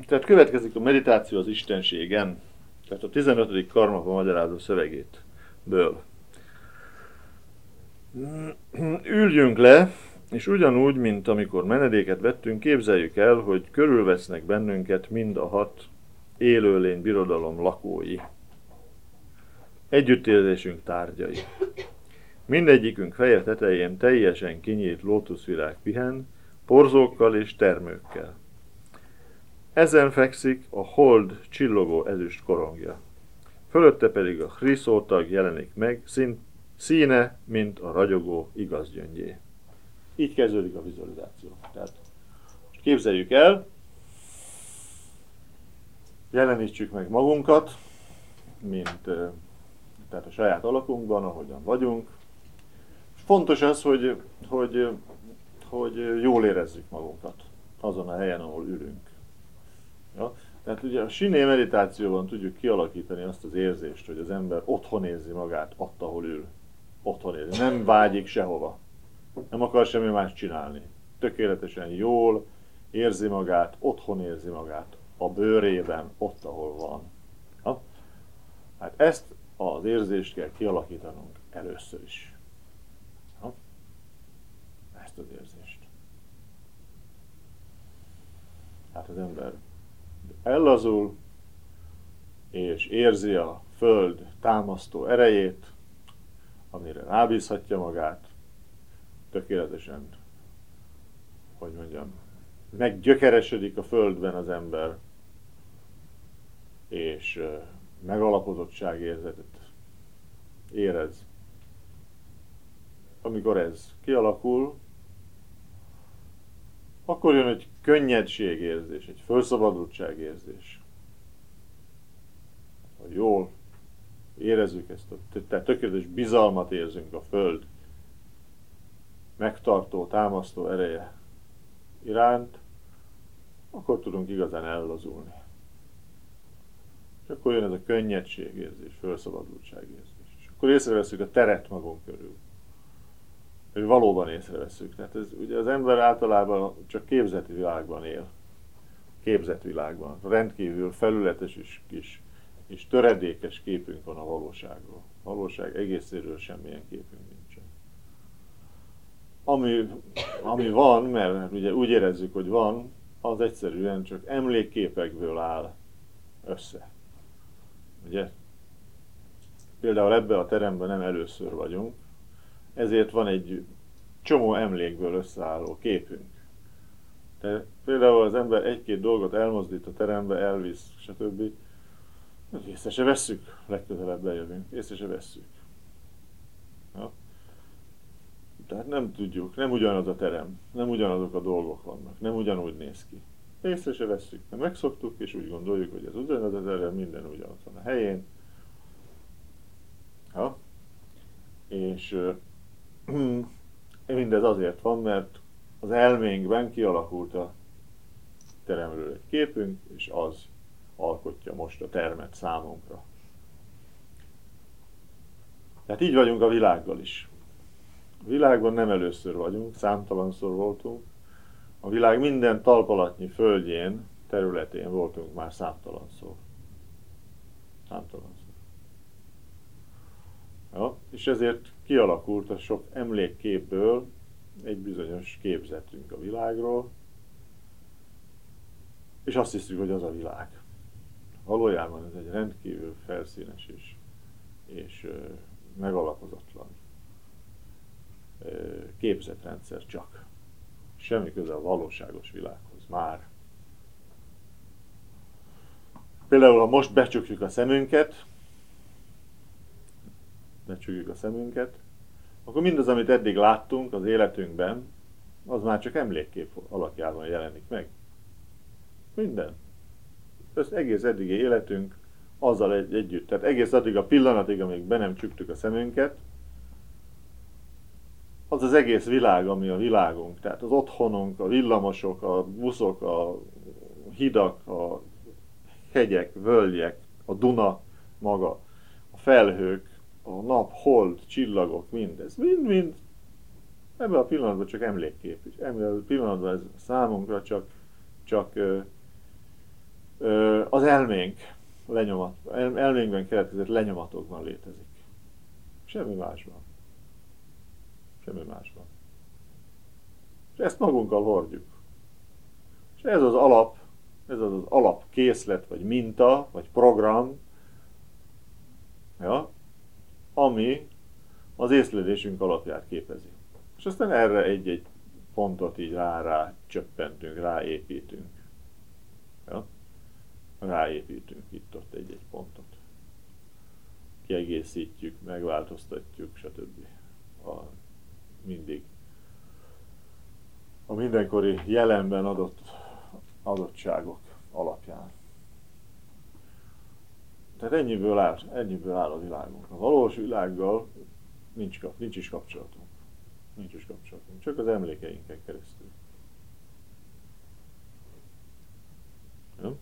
Tehát következik a meditáció az Istenségen. Tehát a 15. karmapa magyarázó szövegétből. Üljünk le, és ugyanúgy, mint amikor menedéket vettünk, képzeljük el, hogy körülvesznek bennünket mind a 6 élőlény birodalom lakói. Együttérzésünk tárgyai. Mindegyikünk feje tetején teljesen kinyílt lótuszvirág pihen, porzókkal és termőkkel. Ezen fekszik a hold csillogó ezüst korongja. Fölötte pedig a hriszótag jelenik meg, színe, mint a ragyogó igazgyöngyé. Így kezdődik a vizualizáció. Tehát most képzeljük el, jelenítsük meg magunkat, tehát a saját alakunkban, ahogyan vagyunk. Fontos az, hogy jól érezzük magunkat azon a helyen, ahol ülünk. Ja? Tehát ugye a siné meditációban tudjuk kialakítani azt az érzést, hogy az ember otthon érzi magát ott, ahol ül. Otthon érzi. Nem vágyik sehova. Nem akar semmi más csinálni. Tökéletesen jól érzi magát, otthon érzi magát. A bőrében, ott, ahol van. Ja? Hát ezt az érzést kell kialakítanunk először is. Ja? Ezt az érzést. Hát az ember ellazul, és érzi a föld támasztó erejét, amire rábízhatja magát, tökéletesen, hogy mondjam, meggyökeresedik a földben az ember, és megalapozottságérzetet érez. Amikor ez kialakul, akkor jön egy könnyedségérzés, egy felszabadultságérzés. Ha jól érezzük ezt, tehát tökéletes bizalmat érzünk a Föld megtartó, támasztó ereje iránt, akkor tudunk igazán ellazulni. És akkor jön ez a könnyedségérzés, felszabadultságérzés. És akkor észreveszünk a teret magunk körül. Hogy valóban észreveszünk. Tehát ez, ugye az ember általában csak képzeti világban él. Képzett világban. Rendkívül felületes és töredékes képünk van a valóságról. A valóság egészéről semmilyen képünk nincsen. Ami van, mert ugye úgy érezzük, hogy van, az egyszerűen csak emlékképekből áll össze. Ugye? Például ebben a teremben nem először vagyunk, ezért van egy csomó emlékből összeálló képünk. De például az ember egy-két dolgot elmozdít a terembe, elvisz, stb. Észre se vesszük, legközelebb bejövünk, észre se vesszük. Ja? Tehát nem tudjuk, nem ugyanaz a terem, nem ugyanazok a dolgok vannak, nem ugyanúgy néz ki. Észre se vesszük, mert megszoktuk, és úgy gondoljuk, hogy ez ugyanaz a terem, minden ugyanaz van a helyén. Ja? És mindez azért van, mert az elménkben kialakult a teremről egy képünk, és az alkotja most a termet számunkra. Tehát így vagyunk a világgal is. A világban nem először vagyunk, számtalanszor voltunk. A világ minden talpalatnyi földjén, területén voltunk már számtalanszor. Számtalanszor. Ja, és ezért kialakult a sok emlékképből egy bizonyos képzetünk a világról, és azt hiszük, hogy az a világ. Valójában ez egy rendkívül felszínes és megalapozatlan képzetrendszer csak. Semmi köze a valóságos világhoz már. Például, ha most becsukjuk a szemünket, akkor mindaz, amit eddig láttunk az életünkben, az már csak emlékkép alakjában jelenik meg. Minden. Ez egész eddigi életünk azzal együtt. Tehát egész addig a pillanatig, amíg be nem csuktuk a szemünket, az az egész világ, ami a világunk. Tehát az otthonunk, a villamosok, a buszok, a hidak, a hegyek, völgyek, a Duna maga, a felhők, a nap, hold, csillagok, mindez. Mind ebben a pillanatban csak emlékkép is. Ebben a pillanatban ez számunkra csak az elménk elménkben keletkezett lenyomatokban létezik. Semmi másban. Semmi másban. És ezt magunkkal hordjuk. És ez az alapkészlet, vagy minta, vagy program, ja, ami az észlelésünk alapját képezi. És aztán erre egy-egy pontot így rá csöppentünk, ráépítünk. Ja? Ráépítünk itt-ott egy-egy pontot. Kiegészítjük, megváltoztatjuk, stb. Mindig a mindenkori jelenben adott adottságok alapján. Tehát ennyiből áll a világunk. A valós világgal nincs is kapcsolatunk. Nincs is kapcsolatunk. Csak az emlékeinken keresztül. Ja?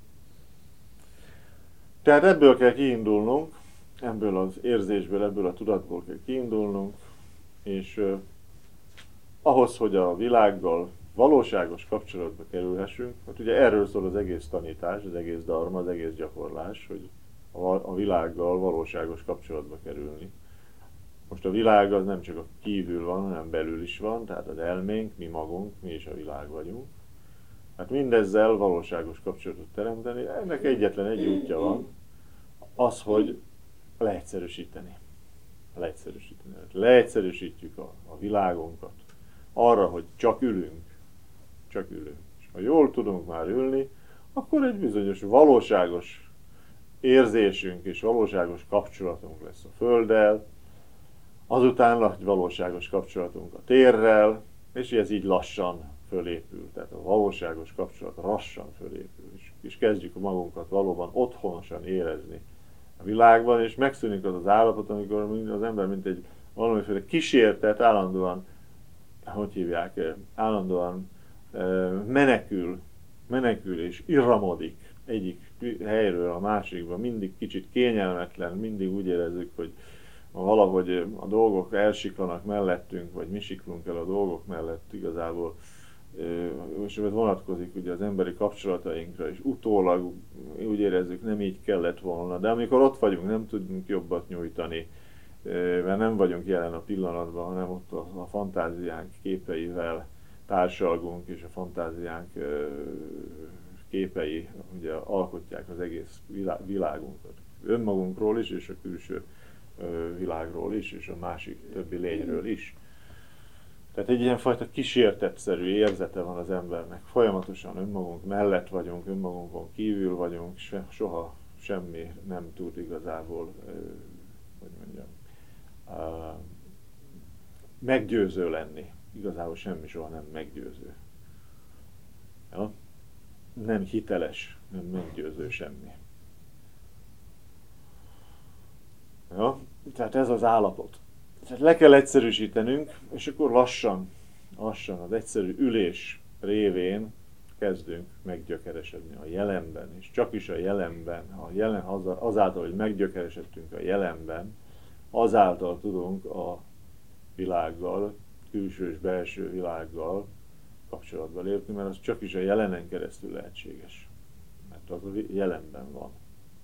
Tehát ebből kell kiindulnunk, ebből az érzésből, ebből a tudatból kell kiindulnunk, és ahhoz, hogy a világgal valóságos kapcsolatba kerülhessünk, hát ugye erről szól az egész tanítás, az egész dharma, az egész gyakorlás, hogy a világgal valóságos kapcsolatba kerülni. Most a világ az nem csak a kívül van, hanem belül is van, tehát az elménk, mi magunk, mi is a világ vagyunk. Hát mindezzel valóságos kapcsolatot teremteni, ennek egyetlen egy útja van, az, hogy leegyszerűsíteni. Leegyszerűsítjük a világunkat arra, hogy csak ülünk. És ha jól tudunk már ülni, akkor egy bizonyos valóságos érzésünk és valóságos kapcsolatunk lesz a Földdel, azután egy valóságos kapcsolatunk a térrel, és ez így lassan fölépül. Tehát a valóságos kapcsolat lassan fölépül. És kezdjük magunkat valóban otthonosan érezni a világban, és megszűnik az az állapot, amikor az ember mint egy valamiféle kísértet állandóan, állandóan menekül és irramodik egyik helyről a másikba, mindig kicsit kényelmetlen, mindig úgy érezzük, hogy valahogy a dolgok elsiklanak mellettünk, vagy mi siklunk el a dolgok mellett igazából, és ez vonatkozik ugye az emberi kapcsolatainkra, és utólag úgy érezzük, nem így kellett volna, de amikor ott vagyunk, nem tudunk jobbat nyújtani, mert nem vagyunk jelen a pillanatban, hanem ott a fantáziánk képeivel társalgunk, és a fantáziánk képei ugye alkotják az egész világunkat. Önmagunkról is, és a külső világról is, és a másik többi lényről is. Tehát egy ilyenfajta kísértetszerű érzete van az embernek. Folyamatosan önmagunk mellett vagyunk, önmagunkon kívül vagyunk, soha semmi nem tud igazából, meggyőző lenni. Igazából semmi soha nem meggyőző. Ja? Nem hiteles, nem meggyőző semmi. Ja? Tehát ez az állapot. Tehát le kell egyszerűsítenünk, és akkor lassan az egyszerű ülés révén kezdünk meggyökeresedni a jelenben, és csak is a jelenben, azáltal, hogy meggyökeresedtünk a jelenben, azáltal tudunk a világgal, külső és belső világgal kapcsolatba lépni, mert az csak is a jelenen keresztül lehetséges. Mert az a jelenben van.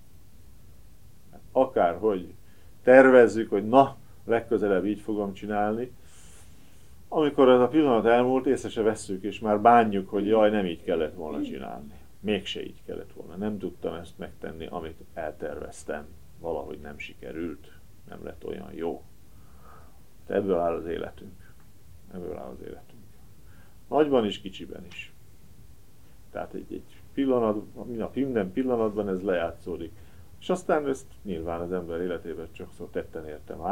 Akárhogy tervezzük, hogy na, legközelebb így fogom csinálni, amikor ez a pillanat elmúlt, észre se vesszük, és már bánjuk, hogy jaj, nem így kellett volna csinálni. Mégse így kellett volna. Nem tudtam ezt megtenni, amit elterveztem. Valahogy nem sikerült. Nem lett olyan jó. De ebből áll az életünk. Nagyban is, kicsiben is. Tehát egy pillanat, minden pillanatban ez lejátszódik. És aztán ezt nyilván az ember életében sokszor tetten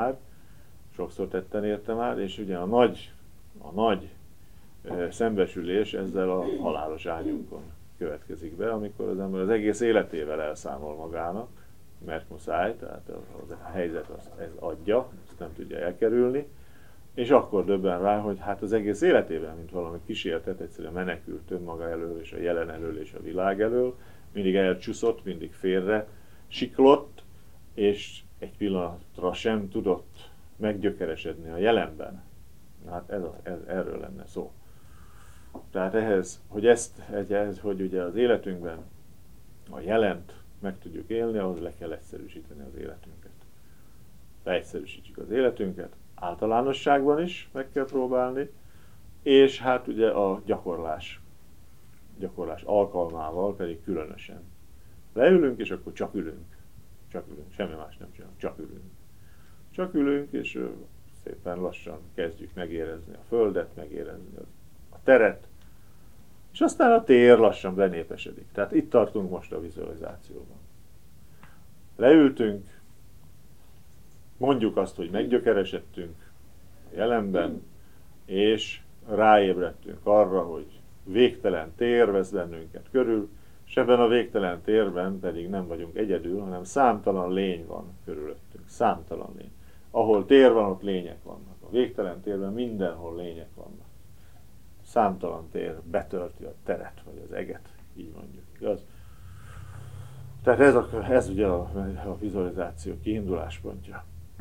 érte már, és ugye a nagy szembesülés ezzel a halálos ágyunkon következik be, amikor az ember az egész életével elszámol magának, mert muszáj, tehát a helyzet ez adja, ezt nem tudja elkerülni, és akkor döbben rá, hogy hát az egész életében, mint valami kísértet, egyszerűen menekült önmaga elől, és a jelen elől, és a világ elől, mindig elcsúszott, mindig félre siklott, és egy pillanatra sem tudott meggyökeresedni a jelenben. Hát erről lenne szó. Tehát hogy ugye az életünkben a jelent meg tudjuk élni, ahhoz le kell egyszerűsíteni az életünket. Leegyszerűsítjük az életünket, általánosságban is meg kell próbálni, és hát ugye a gyakorlás alkalmával pedig különösen. Leülünk, és akkor csak ülünk. Csak ülünk, semmi más nem csinálunk, csak ülünk. Csak ülünk, és szépen lassan kezdjük megérezni a földet, megérezni a teret, és aztán a tér lassan benépesedik. Tehát itt tartunk most a vizualizációban. Leültünk, mondjuk azt, hogy meggyökeresedtünk a jelenben, és ráébredtünk arra, hogy végtelen tér vesz bennünket körül, és ebben a végtelen térben pedig nem vagyunk egyedül, hanem számtalan lény van körülöttünk. Számtalan lény. Ahol tér van, ott lények vannak. A végtelen térben mindenhol lények vannak. Számtalan tér betölti a teret, vagy az eget, így mondjuk, igaz? Tehát ez ugye a vizualizáció kiinduláspontja.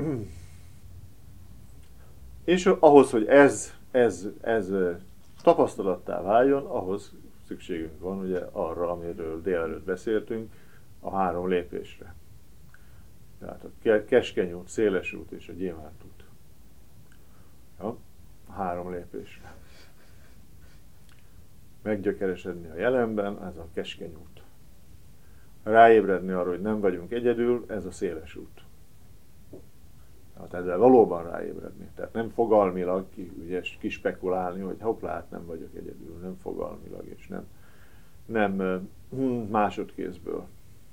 És ahhoz, hogy ez tapasztalattá váljon, ahhoz szükségünk van ugye arra, amiről délelőtt beszéltünk, a 3 lépésre. Tehát a keskeny út, széles út és a gyémánt út. Ja? A 3 lépésre. Meggyökeresedni a jelenben, ez a keskeny út. Ráébredni arra, hogy nem vagyunk egyedül, ez a széles út. Hát ezzel valóban ráébredni. Tehát nem fogalmilag kispekulálni, hogy hoppá, hát nem vagyok egyedül, nem fogalmilag, és nem másodkézből.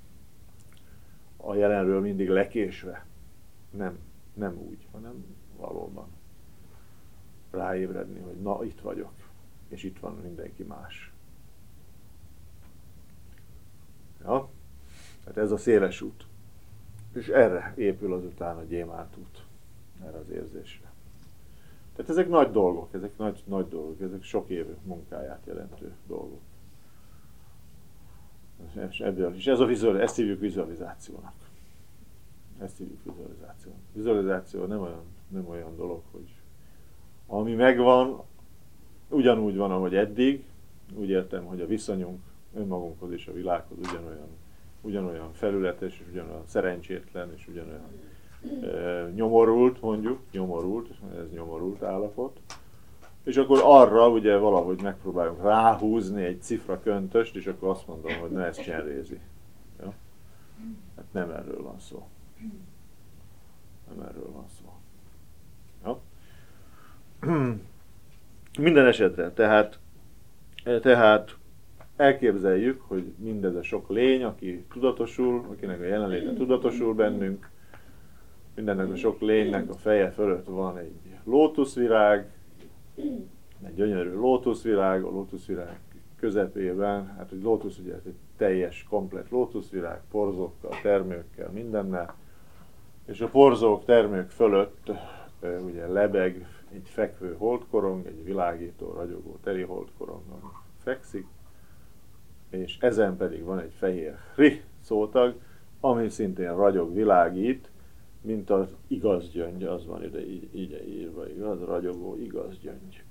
A jelenről mindig lekésve. Nem úgy, hanem valóban ráébredni, hogy na, itt vagyok, és itt van mindenki más. Ja? Tehát ez a széles út. És erre épül azután a gyémánt út, erre az érzésre. Tehát ezek nagy dolgok, ezek nagy dolgok, ezek sok év munkáját jelentő dolgok. És ezt hívjuk vizualizációnak. Vizualizáció nem olyan dolog, hogy ami megvan, ugyanúgy van, ahogy eddig. Úgy értem, hogy a viszonyunk önmagunkhoz és a világhoz ugyanolyan felületes, és ugyanolyan szerencsétlen, és ugyanolyan nyomorult, ez nyomorult állapot. És akkor arra ugye valahogy megpróbálunk ráhúzni egy cifra köntöst, és akkor azt mondom, hogy ne, ez csenrézi. Ja? Hát nem erről van szó. Ja? Minden esetre, tehát elképzeljük, hogy mindez a sok lény, aki tudatosul, akinek a jelenléte tudatosul bennünk, mindennek a sok lénynek a feje fölött van egy lótuszvirág, egy gyönyörű lótuszvirág, a lótuszvirág közepében, hát egy lótusz ugye egy teljes, komplett lótuszvirág, porzókkal, termőkkel, mindennel, és a porzók, termők fölött ugye lebeg egy fekvő holdkorong, egy világító, ragyogó teli holdkorongon fekszik, és ezen pedig van egy fehér hri szótag, ami szintén ragyog, világít, mint az igaz gyöngy, az van ide így írva, igaz, ragyogó igaz gyöngy.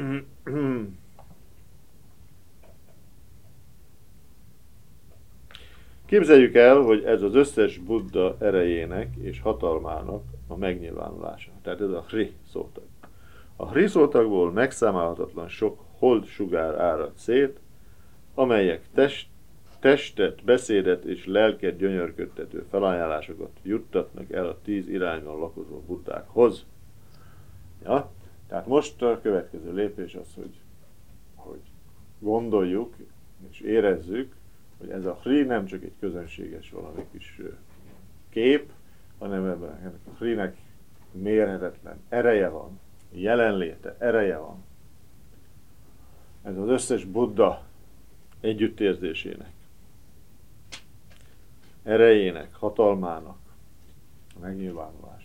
Képzeljük el, hogy ez az összes Buddha erejének és hatalmának a megnyilvánulása. Tehát ez a hri szótag. A hri szótagból megszámálhatatlan sok hold sugár árad szét, amelyek testet, beszédet és lelket gyönyörködtető felajánlásokat juttatnak el a 10 irányban lakozó buddhákhoz. Ja? Tehát most a következő lépés az, hogy gondoljuk és érezzük, hogy ez a hri nem csak egy közönséges valami kis kép, hanem ennek a hrinek mérhetetlen ereje van, jelenléte, ereje van. Ez az összes Buddha együttérzésének, erejének, hatalmának a megnyilvánulása.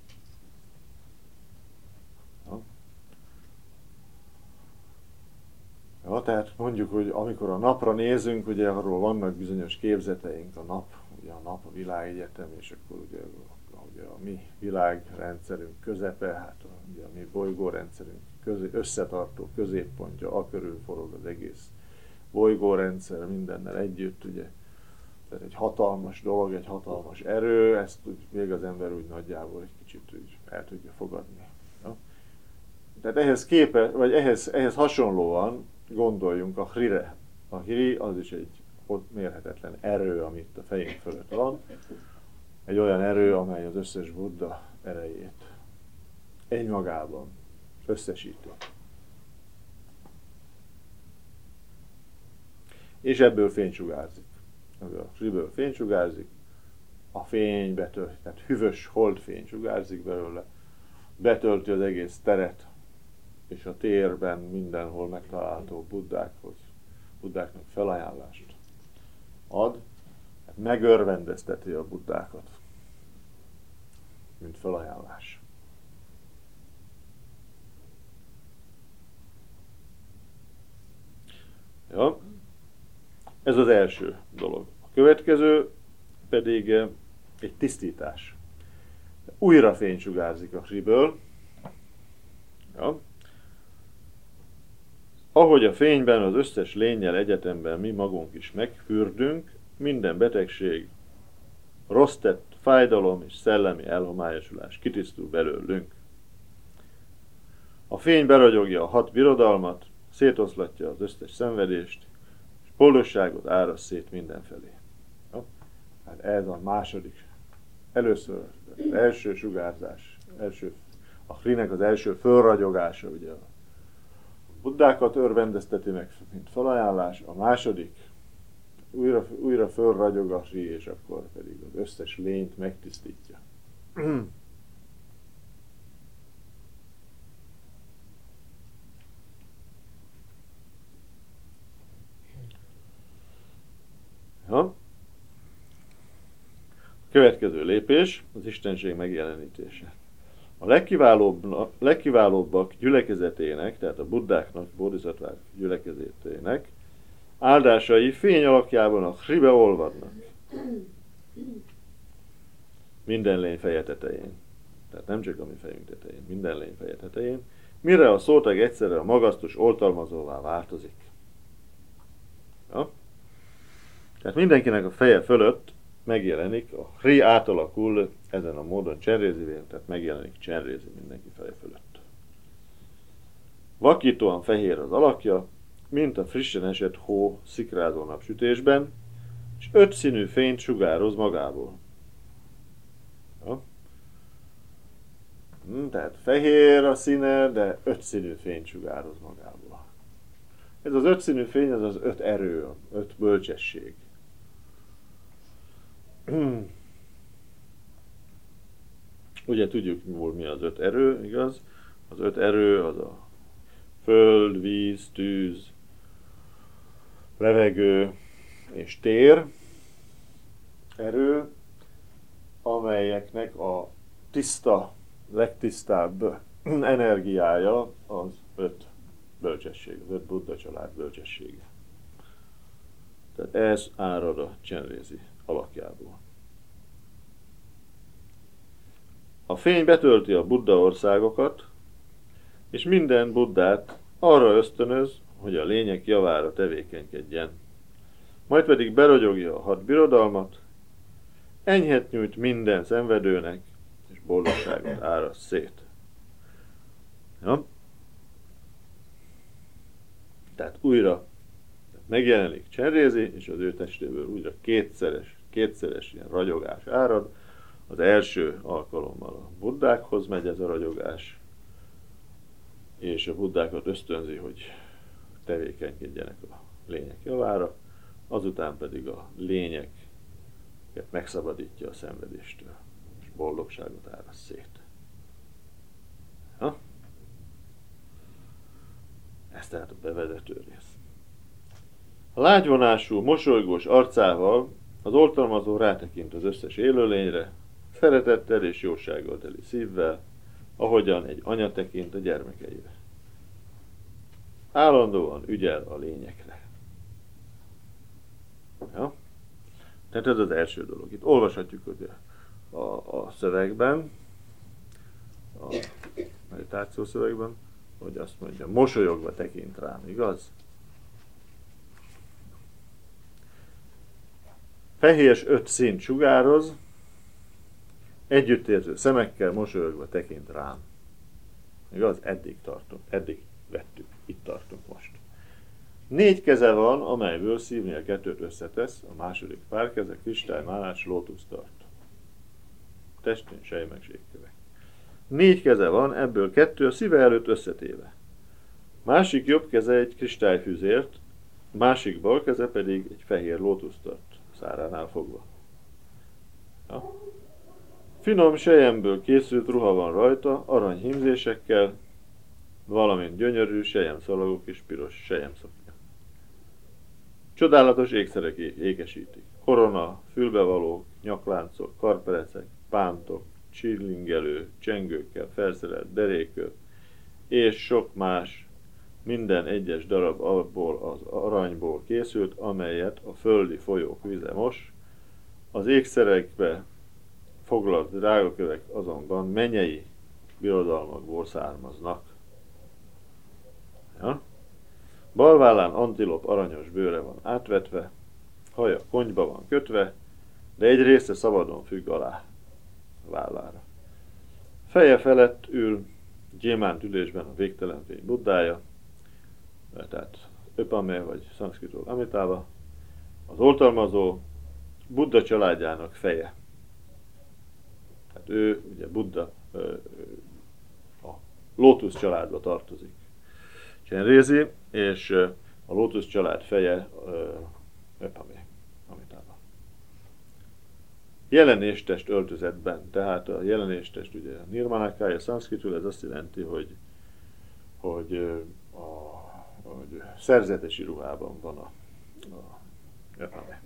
Ja, tehát mondjuk, hogy amikor a napra nézünk, ugye arról vannak bizonyos képzeteink, ugye a nap a világegyetem, és akkor ugye a mi világrendszerünk közepe, hát ugye a mi bolygórendszerünk összetartó középpontja, a körül forog az egész bolygórendszer mindennel együtt, ugye. Tehát egy hatalmas dolog, egy hatalmas erő, ezt még az ember úgy nagyjából egy kicsit úgy el tudja fogadni. Ja? Tehát ehhez hasonlóan gondoljunk a Hrire. A Hri az is egy ott mérhetetlen erő, amit a fejünk fölött van. Egy olyan erő, amely az összes Buddha erejét egymagában összesíti. És ebből fénysugárzik. A Hriből fénysugárzik, a fény betölti, tehát hűvös holdfény sugárzik belőle, betölti az egész teret, és a térben mindenhol megtalálható buddháknak felajánlást ad, hát megörvendezteti a buddhákat, mint felajánlás. Ja, ez az első dolog. A következő pedig egy tisztítás. Újra fénysugárzik a Hriből. Ja. Ahogy a fényben az összes lénnyel egyetemben mi magunk is megfürdünk, minden betegség, rossz tett, fájdalom és szellemi elhomályosulás kitisztul belőlünk. A fény beragyogja a 6 birodalmat, szétoszlatja az összes szenvedést, és boldogságot áraszt szét mindenfelé. Ja? Hát ez a második, először az első sugárzás, a Hrinek az első fölragyogása, ugye a buddhákat örvendezteti meg, mint felajánlás, a második újra fölragyog a Hri, és akkor pedig az összes lényt megtisztítja. Ja. Következő lépés az Istenség megjelenítése. A legkiválóbbak gyülekezetének, tehát a buddháknak, bodhiszattvák gyülekezetének áldásai fény alakjában a Hribe olvadnak. Minden lény feje tetején. Tehát nem csak a mi fejünk tetején, minden lény feje tetején. Mire a szótag egyszerre a magasztos oltalmazóvá változik. Ja? Tehát mindenkinek a feje fölött megjelenik, a Hri átalakul ezen a módon csenrézivén, tehát megjelenik csenrézi mindenki feje fölött. Vakítóan fehér az alakja, mint a frissen esett hó szikrázó napsütésben, és 5 színű fényt sugároz magából. Ja. Tehát fehér a színe, de 5 színű fényt sugároz magából. Ez az 5 színű fény, ez az 5 erő, 5 bölcsesség. Ugye tudjuk, mi az 5 erő, igaz? Az 5 erő az a föld, víz, tűz, levegő és tér erő, amelyeknek a tiszta, legtisztább energiája az 5 bölcsesség, az 5 Buddha család bölcsessége. Tehát ez árad a csenrézi alakjából. A fény betölti a Buddha országokat, és minden Buddhát arra ösztönöz, hogy a lények javára tevékenykedjen. Majd pedig beragyogja a 6 birodalmat, enyhet nyújt minden szenvedőnek, és boldogságot áraszt szét. Ja? Tehát újra megjelenik Csenrézi, és az ő testéből újra kétszeres ilyen ragyogás árad. Az első alkalommal a buddhákhoz megy ez a ragyogás, és a buddhákat ösztönzi, hogy tevékenykedjenek a lények javára, azután pedig a lényeket megszabadítja a szenvedéstől, és boldogságot áraszt szét. Ha? Ez tehát a bevezető rész. A lágyvonású, mosolygós arcával az oltalmazó rátekint az összes élőlényre, szeretettel és jósággal teli szívvel, ahogyan egy anya tekint a gyermekeire. Állandóan ügyel a lényekre. Ja? Tehát ez az első dolog. Itt olvashatjuk ugye a szövegben, a meditáció szövegben, hogy azt mondja, mosolyogva tekint rám, igaz? Fehérs 5 színt sugároz, együttérző szemekkel mosolyogva tekint rám. Igaz? Eddig tartunk, eddig vettük, itt tartunk most. 4 keze van, amelyből szívnél 2-t összetesz, a második pár keze kristálymálás lótuszt tart. Testén sej meg zsékkövek. 4 keze van, ebből 2 a szíve előtt összetéve. Másik jobb keze egy kristályfüzért, másik bal keze pedig egy fehér lótuszt tart, száránál fogva. Ja. Finom selyemből készült ruha van rajta, arany hímzésekkel, valamint gyönyörű selyemszalagok és piros selyemszoknya. Csodálatos ékszerek ékesítik. Korona, fülbevalók, nyakláncok, karperecek, pántok, csillingelő, csengőkkel felszerelt derékök, és sok más, minden egyes darab abból az aranyból készült, amelyet a földi folyók vize mos. Az ékszerekbe foglalt drágakövek azonban mennyei birodalmakból származnak. Ja? Balvállán antilop aranyos bőre van átvetve, haja konyba van kötve, de egy része szabadon függ alá vállára. Feje felett ül gyémánt ülésben a végtelen fény Buddája, tehát Öpame vagy szanszkritról Amitába, az oltalmazó Buddha családjának feje. Tehát ő, ugye Buddha a Lótusz családba tartozik. Csenrézi, és a Lótusz család feje Öpame, Amitába. Jelenéstest öltözetben, tehát a jelenéstest ugye Nirmanakája szanszkritul, ez azt jelenti, hogy szerzetesi ruhában van a Öpame.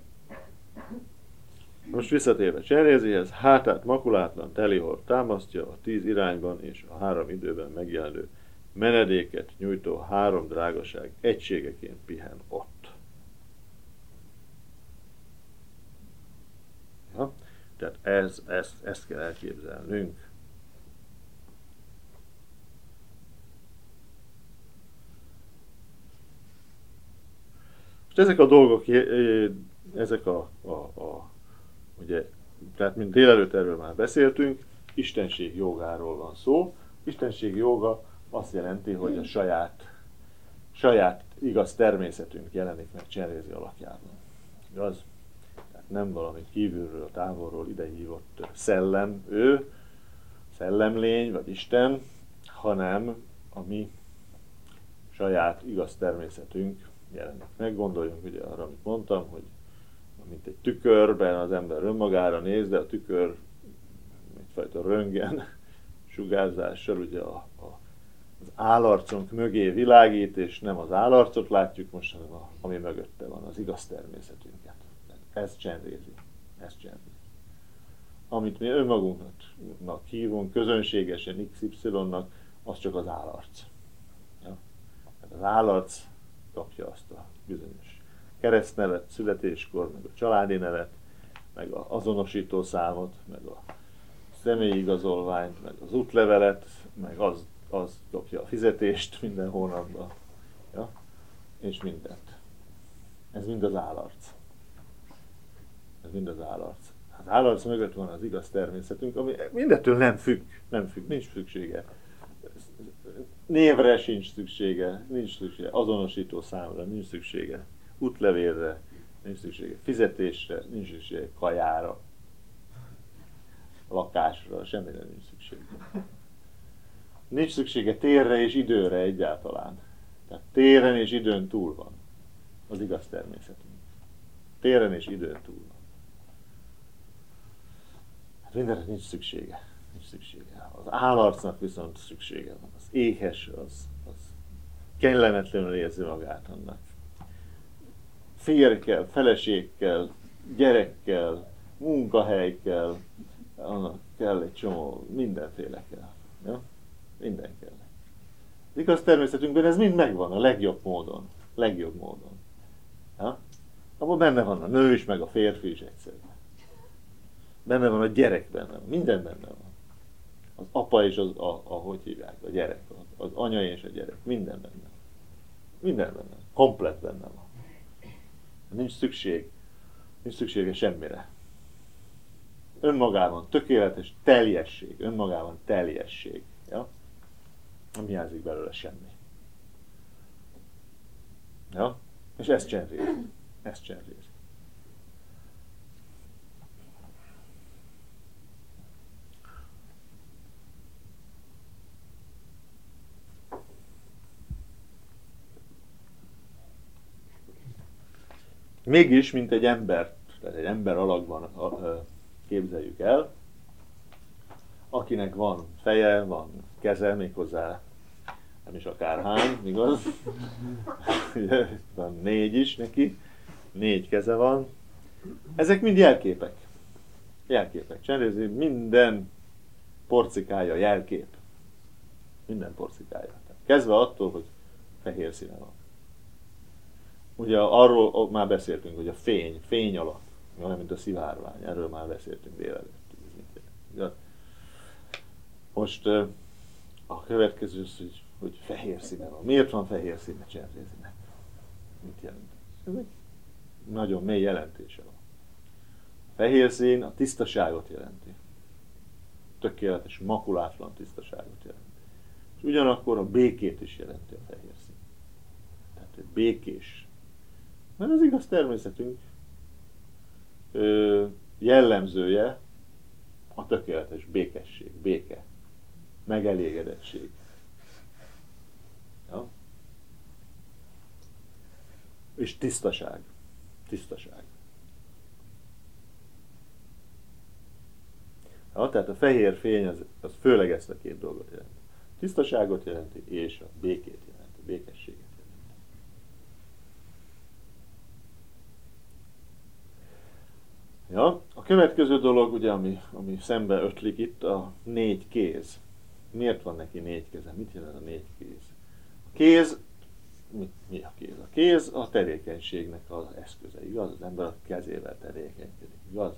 Most visszatérve Csenrézihez, hátát makulátlan telihord támasztja, a 10 irányban és a 3 időben megjelenő menedéket nyújtó 3 drágaság egységeként pihen ott. Ja? Tehát ezt kell elképzelnünk. Most ezek a dolgok, ezek ugye, tehát mint délelőtt erről már beszéltünk, istenség jogáról van szó. Istenség joga azt jelenti, hogy a saját igaz természetünk jelenik meg Csenrézi alakjában. Igaz? Tehát nem valami kívülről, távolról idehívott szellem, ő, szellemlény vagy Isten, hanem a mi saját igaz természetünk jelenik meg. Gondoljunk ugye arra, amit mondtam, hogy mint egy tükörben az ember önmagára néz, de a tükör egyfajta röntgen sugárzással ugye az állarcunk mögé világít, és nem az állarcot látjuk most, hanem ami mögötte van, az igaz természetünket. Ez Csenrézi. Ez Csenrézi. Amit mi önmagunknak hívunk, közönségesen XY-nak, az csak az állarc. Ja? Az állarc kapja azt a bizonyos keresztnevet, születéskor, meg a családi nevet, meg az azonosító számot, meg a személyi igazolványt, meg az útlevelet, meg az kapja a fizetést minden hónapban, ja? És mindent. Ez mind az állarc. Ez mind az állarc. Az állarc mögött van az igaz természetünk, ami mindettől nem függ, nincs szüksége. Névre sincs szüksége, azonosító számra nincs szüksége, útlevélre nincs szüksége, fizetésre nincs szüksége, kajára, lakásra, semmire nincs szüksége. Nincs szüksége térre és időre egyáltalán. Tehát téren és időn túl van az igaz természetünk. Téren és időn túl van. Hát mindenre nincs szüksége. Az állarcnak viszont szüksége van. Az éhes, az kellemetlenül érzi magát annak. Férjkel, feleségkel, gyerekkel, munkahelykel, annak kell egy csomó, mindenféle kell. Ja? Minden kell. Az igaz természetünkben ez mind megvan a legjobb módon. Ja? Abban benne van a nő is, meg a férfi is egyszerűen. Benne van a gyerek, minden benne van. Az apa és hogy hívják, a gyerek, az anya és a gyerek, minden benne. Minden benne. Komplett benne van. Nincs nincs szüksége semmire. Önmagában tökéletes teljesség, önmagában teljesség. Ja? Nem hiányzik belőle semmi. Ja? És ez csendrézi. Ez csendrézi. Mégis, mint egy ember, tehát egy ember alakban képzeljük el, akinek van feje, van keze, méghozzá nem is akárhány, igaz? Van 4 is neki, 4 keze van. Ezek mind jelképek. Jelképek. Csendézi, minden porcikája jelkép. Minden porcikája. Kezdve attól, hogy fehér színe van. Ugye arról már beszéltünk, hogy a fény alak, olyan, mint a szivárvány, erről már beszéltünk délelőtt. Most a következő az, hogy fehér színe van. Miért van fehér színe Csendrézinek? Mit jelent? Ez egy nagyon mély jelentése van. A fehér szín a tisztaságot jelenti. Tökéletes, makulátlan tisztaságot jelenti. És ugyanakkor a békét is jelenti a fehér szín. Tehát egy békés. Mert az igaz természetünk jellemzője a tökéletes békesség, béke, megelégedettség. Ja? És tisztaság. Tisztaság. Ja, tehát a fehér fény az főleg ezt a 2 dolgot jelenti. Tisztaságot jelenti, és a békét jelenti, békességet jelenti. Ja, a következő dolog, ugye, ami szembe ötlik itt, a 4 kéz. Miért van neki 4 keze? Mit jelent a 4 kéz? A kéz, mi a kéz? A kéz a tevékenységnek az eszköze, igaz? Az ember a kezével tevékenykedik, igaz?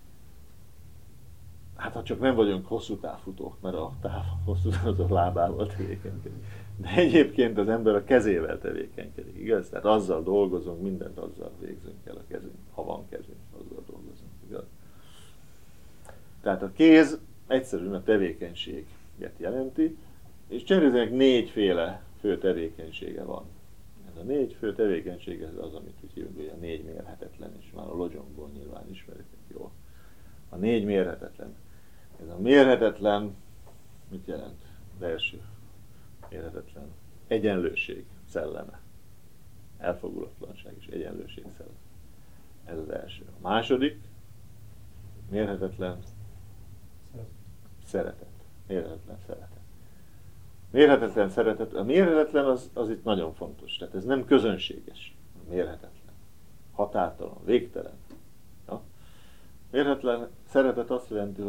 Hát ha csak nem vagyunk hosszú távfutók, mert a hosszú táv az a lábával tevékenykedik. De egyébként az ember a kezével tevékenykedik, igaz? Tehát azzal dolgozunk, mindent azzal végzünk el a kezünk. Ha van kezünk, azzal dolgozunk, igaz? Tehát a kéz egyszerűen a tevékenységet jelenti, és Csendrézinek 4 féle fő tevékenysége van. Ez a 4 fő tevékenység az, amit úgy hívjuk, hogy a 4 mérhetetlen, és már a Lojongból nyilván ismeritek jól. A 4 mérhetetlen. Ez a mérhetetlen, mit jelent? Az első mérhetetlen. Egyenlőség szelleme. Elfogulatlanság és egyenlőség szelleme. Ez az első. A második, mérhetetlen szeretet. Mérhetetlen szeretet. Mérhetetlen szeretet. A mérhetetlen az itt nagyon fontos. Tehát ez nem közönséges. Mérhetetlen. Határtalan, végtelen. Ja? Mérhetetlen szeretet azt jelenti,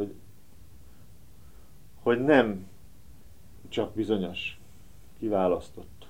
hogy nem csak bizonyos kiválasztott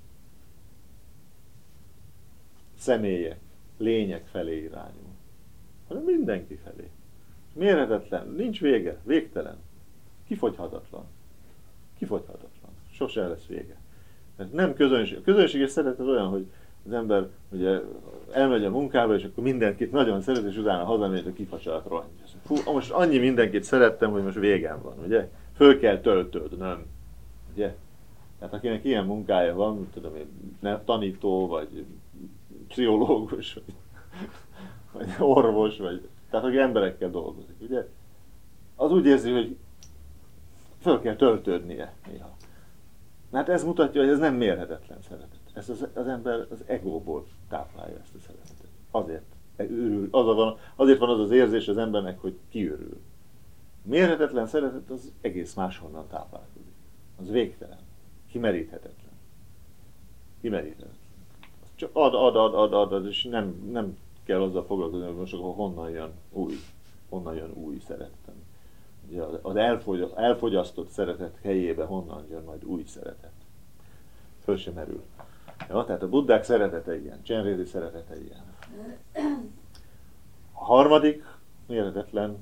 személyek, lények felé irányul, hanem mindenki felé. Mérhetetlen, nincs vége, végtelen, kifogyhatatlan. Kifogyhatatlan, sose lesz vége. Tehát nem közönség. A közönséges szeretet olyan, hogy az ember ugye elmegy a munkába, és akkor mindenkit nagyon szeret, és utána hazamegy a kifacsart rohanj. Fú, most annyi mindenkit szerettem, hogy most végem van, ugye? Föl kell töltődnöm, ugye? Tehát akinek ilyen munkája van, tudom én, tanító, vagy pszichológus, vagy orvos, tehát aki emberekkel dolgozik, ugye? Az úgy érzi, hogy föl kell töltődnie néha. Hát ez mutatja, hogy ez nem mérhetetlen szeretet. Ez az ember az egóból táplálja ezt a szeretetet. Azért van az az érzés az embernek, hogy kiürül. Mérhetetlen szeretet az egész máshonnan táplálkozik. Az végtelen. Kimeríthetetlen. Kimeríthetetlen. Az csak ad, és nem kell azzal foglalkozni, hogy most akkor honnan jön új szeretet. Ugye az elfogyasztott szeretet helyébe honnan jön majd új szeretet. Föl sem merül. Ja, tehát a buddhák szeretete ilyen, Csendrézi szeretete ilyen. A harmadik, mérhetetlen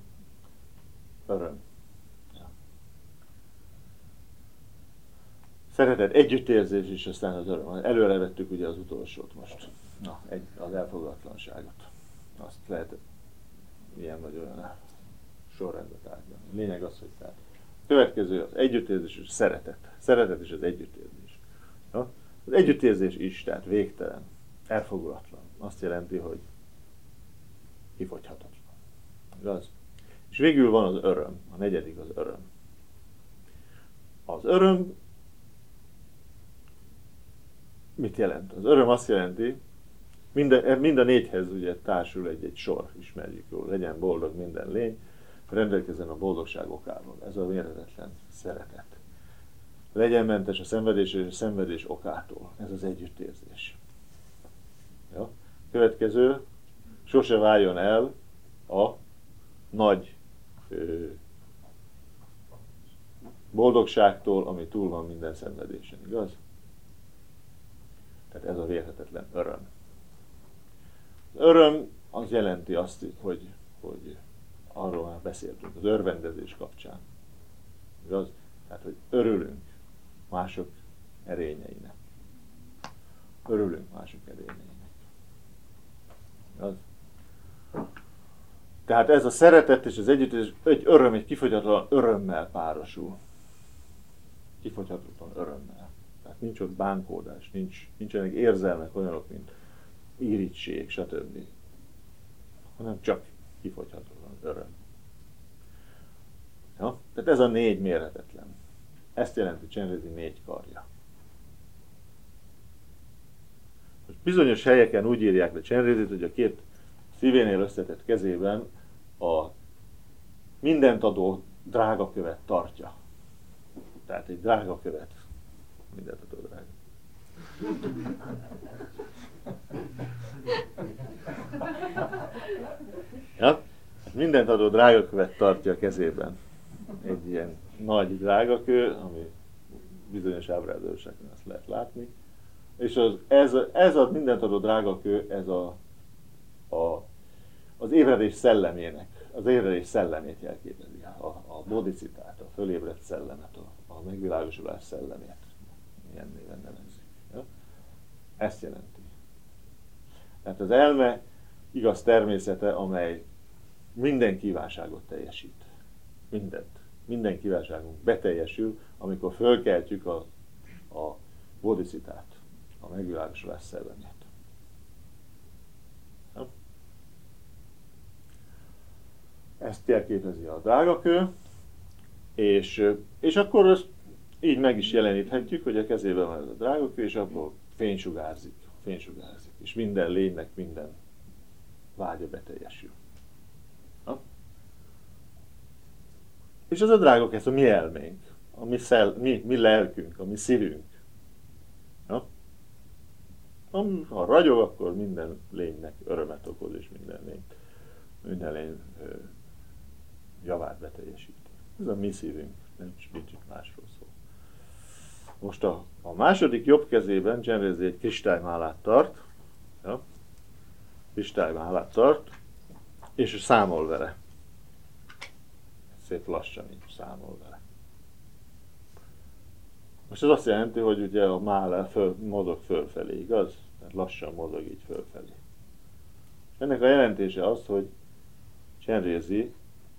öröm. Ja. Szeretet, együttérzés, és aztán az öröm. Előre vettük ugye az utolsót most. Na, az elfogadatlanságot. Azt lehet ilyen vagy olyan sorrendben tárgyalni. Lényeg az, hogy tehát következő az együttérzés és szeretet. Szeretet és az együttérzés. Ja? Az együttérzés is, tehát végtelen, elfogulatlan. Azt jelenti, hogy kifogyhatatlan. Igaz? És végül van az öröm. A negyedik az öröm. Az öröm mit jelent? Az öröm azt jelenti, mind a négyhez ugye társul egy sor, ismerjük jól, legyen boldog minden lény, rendelkezzen a boldogság okával. Ez a mérhetetlen szeretet. Legyen mentes a szenvedés és a szenvedés okától. Ez az együttérzés. Ja? Következő, sose váljon el a nagy boldogságtól, ami túl van minden szenvedésen. Igaz? Tehát ez a vérhetetlen öröm. Az öröm az jelenti azt, hogy arról már beszéltünk, az örvendezés kapcsán. Igaz? Tehát, hogy örülünk mások erényeinek. Örülünk mások erényeinek. Igaz? Tehát ez a szeretet és az együttérzés egy öröm, egy kifogyhatatlan örömmel párosul. Kifogyhatatlan örömmel. Tehát nincs ott bánkódás, nincsenek érzelmek olyanok, mint irigység, stb. Hanem csak kifogyhatatlan öröm. Ja? Tehát ez a négy mérhetetlen. Ezt jelenti Csenrezi négy karja. Most bizonyos helyeken úgy írják le Csenrezit, hogy a két szívénél összetett kezében a mindent adó drágakövet tartja. Tehát egy drágakövet. Mindent adó drága. Ja? Mindent adó drágakövet tartja a kezében. Egy ilyen nagy drágakő, ami bizonyos ábrázolóságban ezt lehet látni. És ez a mindent adó drágakő, ez az ébredés szellemének, az ébredés szellemét jelképezi, a bodhicittát, a fölébredt szellemet, a megvilágosulás szellemét. Ilyen néven nevezzük. Ja? Ezt jelenti. Tehát az elme igaz természete, amely minden kívánságot teljesít. Mindent. Minden kívánságunk beteljesül, amikor fölkeltjük a bodhicittát, a megvilágosulás szellemét. Ja? Ezt jelképezi a drágakő, és akkor ezt így meg is jeleníthetjük, hogy a kezében van ez a drágakő, és abból fénysugárzik, és minden lénynek minden vágya beteljesül. Ha? És ez a drágakő, ez a mi elménk, a mi lelkünk, a mi szívünk. Ha? Ha ragyog, akkor minden lénynek örömet okoz, és minden lény javát beteljesít. Ez a mi szívünk, nincs itt másról szó. Most a második jobb kezében Csenrezi egy kristálymálát tart, ja? Kristálymálát tart, és számol vele. Szép lassan így számol vele. Most ez azt jelenti, hogy ugye a mála mozog fölfelé, igaz? Tehát lassan mozog így fölfelé. Ennek a jelentése az, hogy Csenrezi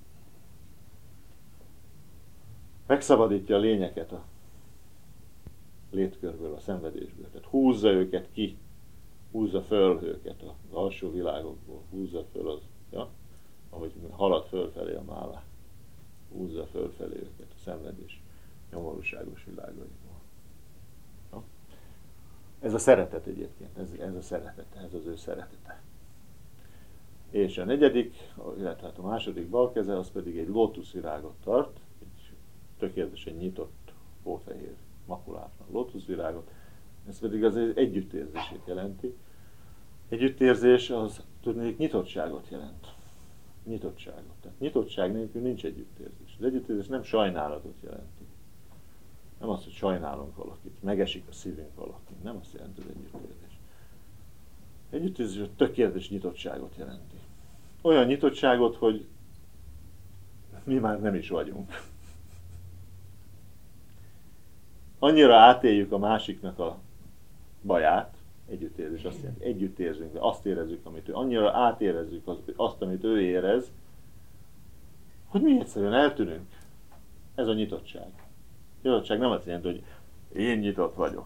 megszabadítja a lényeket a létkörből, a szenvedésből. Tehát húzza őket ki, húzza föl őket az alsó világokból, húzza föl az, ja? Ahogy halad fölfelé a mála, húzza fölfelé őket a szenvedés nyomorúságos világaiból. Ja? Ez a szeretet egyébként, ez a szeretet, ez az ő szeretete. És a negyedik, illetve a második bal keze, az pedig egy lótuszvirágot tart, egy tökéletesen nyitott, hófehér, makulátlan lótuszvirágot, ez pedig az együttérzését jelenti. Együttérzés az tudnék nyitottságot jelent. Nyitottságot. Tehát nyitottság nélkül nincs együttérzés. Az együttérzés nem sajnálatot jelenti. Nem az, hogy sajnálunk valakit, megesik a szívünk valakin. Nem azt jelenti az együttérzés. Együttérzés a tökéletes nyitottságot jelenti. Olyan nyitottságot, hogy mi már nem is vagyunk. annyira átéljük a másiknak a baját, együttérzés azt jelenti, együtt érzünk, de azt érezzük, amit ő, annyira átérezzük azt, amit ő érez, hogy mi egyszerűen eltűnünk. Ez a nyitottság. Nyitottság nem azt jelenti, hogy én nyitott vagyok.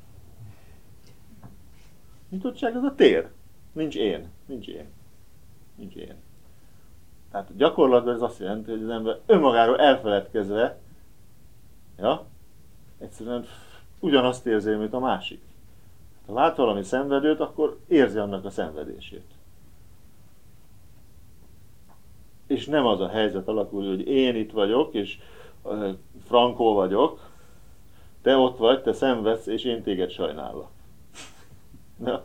Nyitottság az a tér. Nincs én. Nincs én. Nincs én. Tehát gyakorlatban ez azt jelenti, hogy az ember önmagáról elfeledkezve, ja, egyszerűen ugyanazt érzi, mint a másik. Ha lát valami szenvedőt, akkor érzi annak a szenvedését. És nem az a helyzet alakul, hogy én itt vagyok, és Frankó vagyok, te ott vagy, te szenvedsz, és én téged sajnállak. Ja.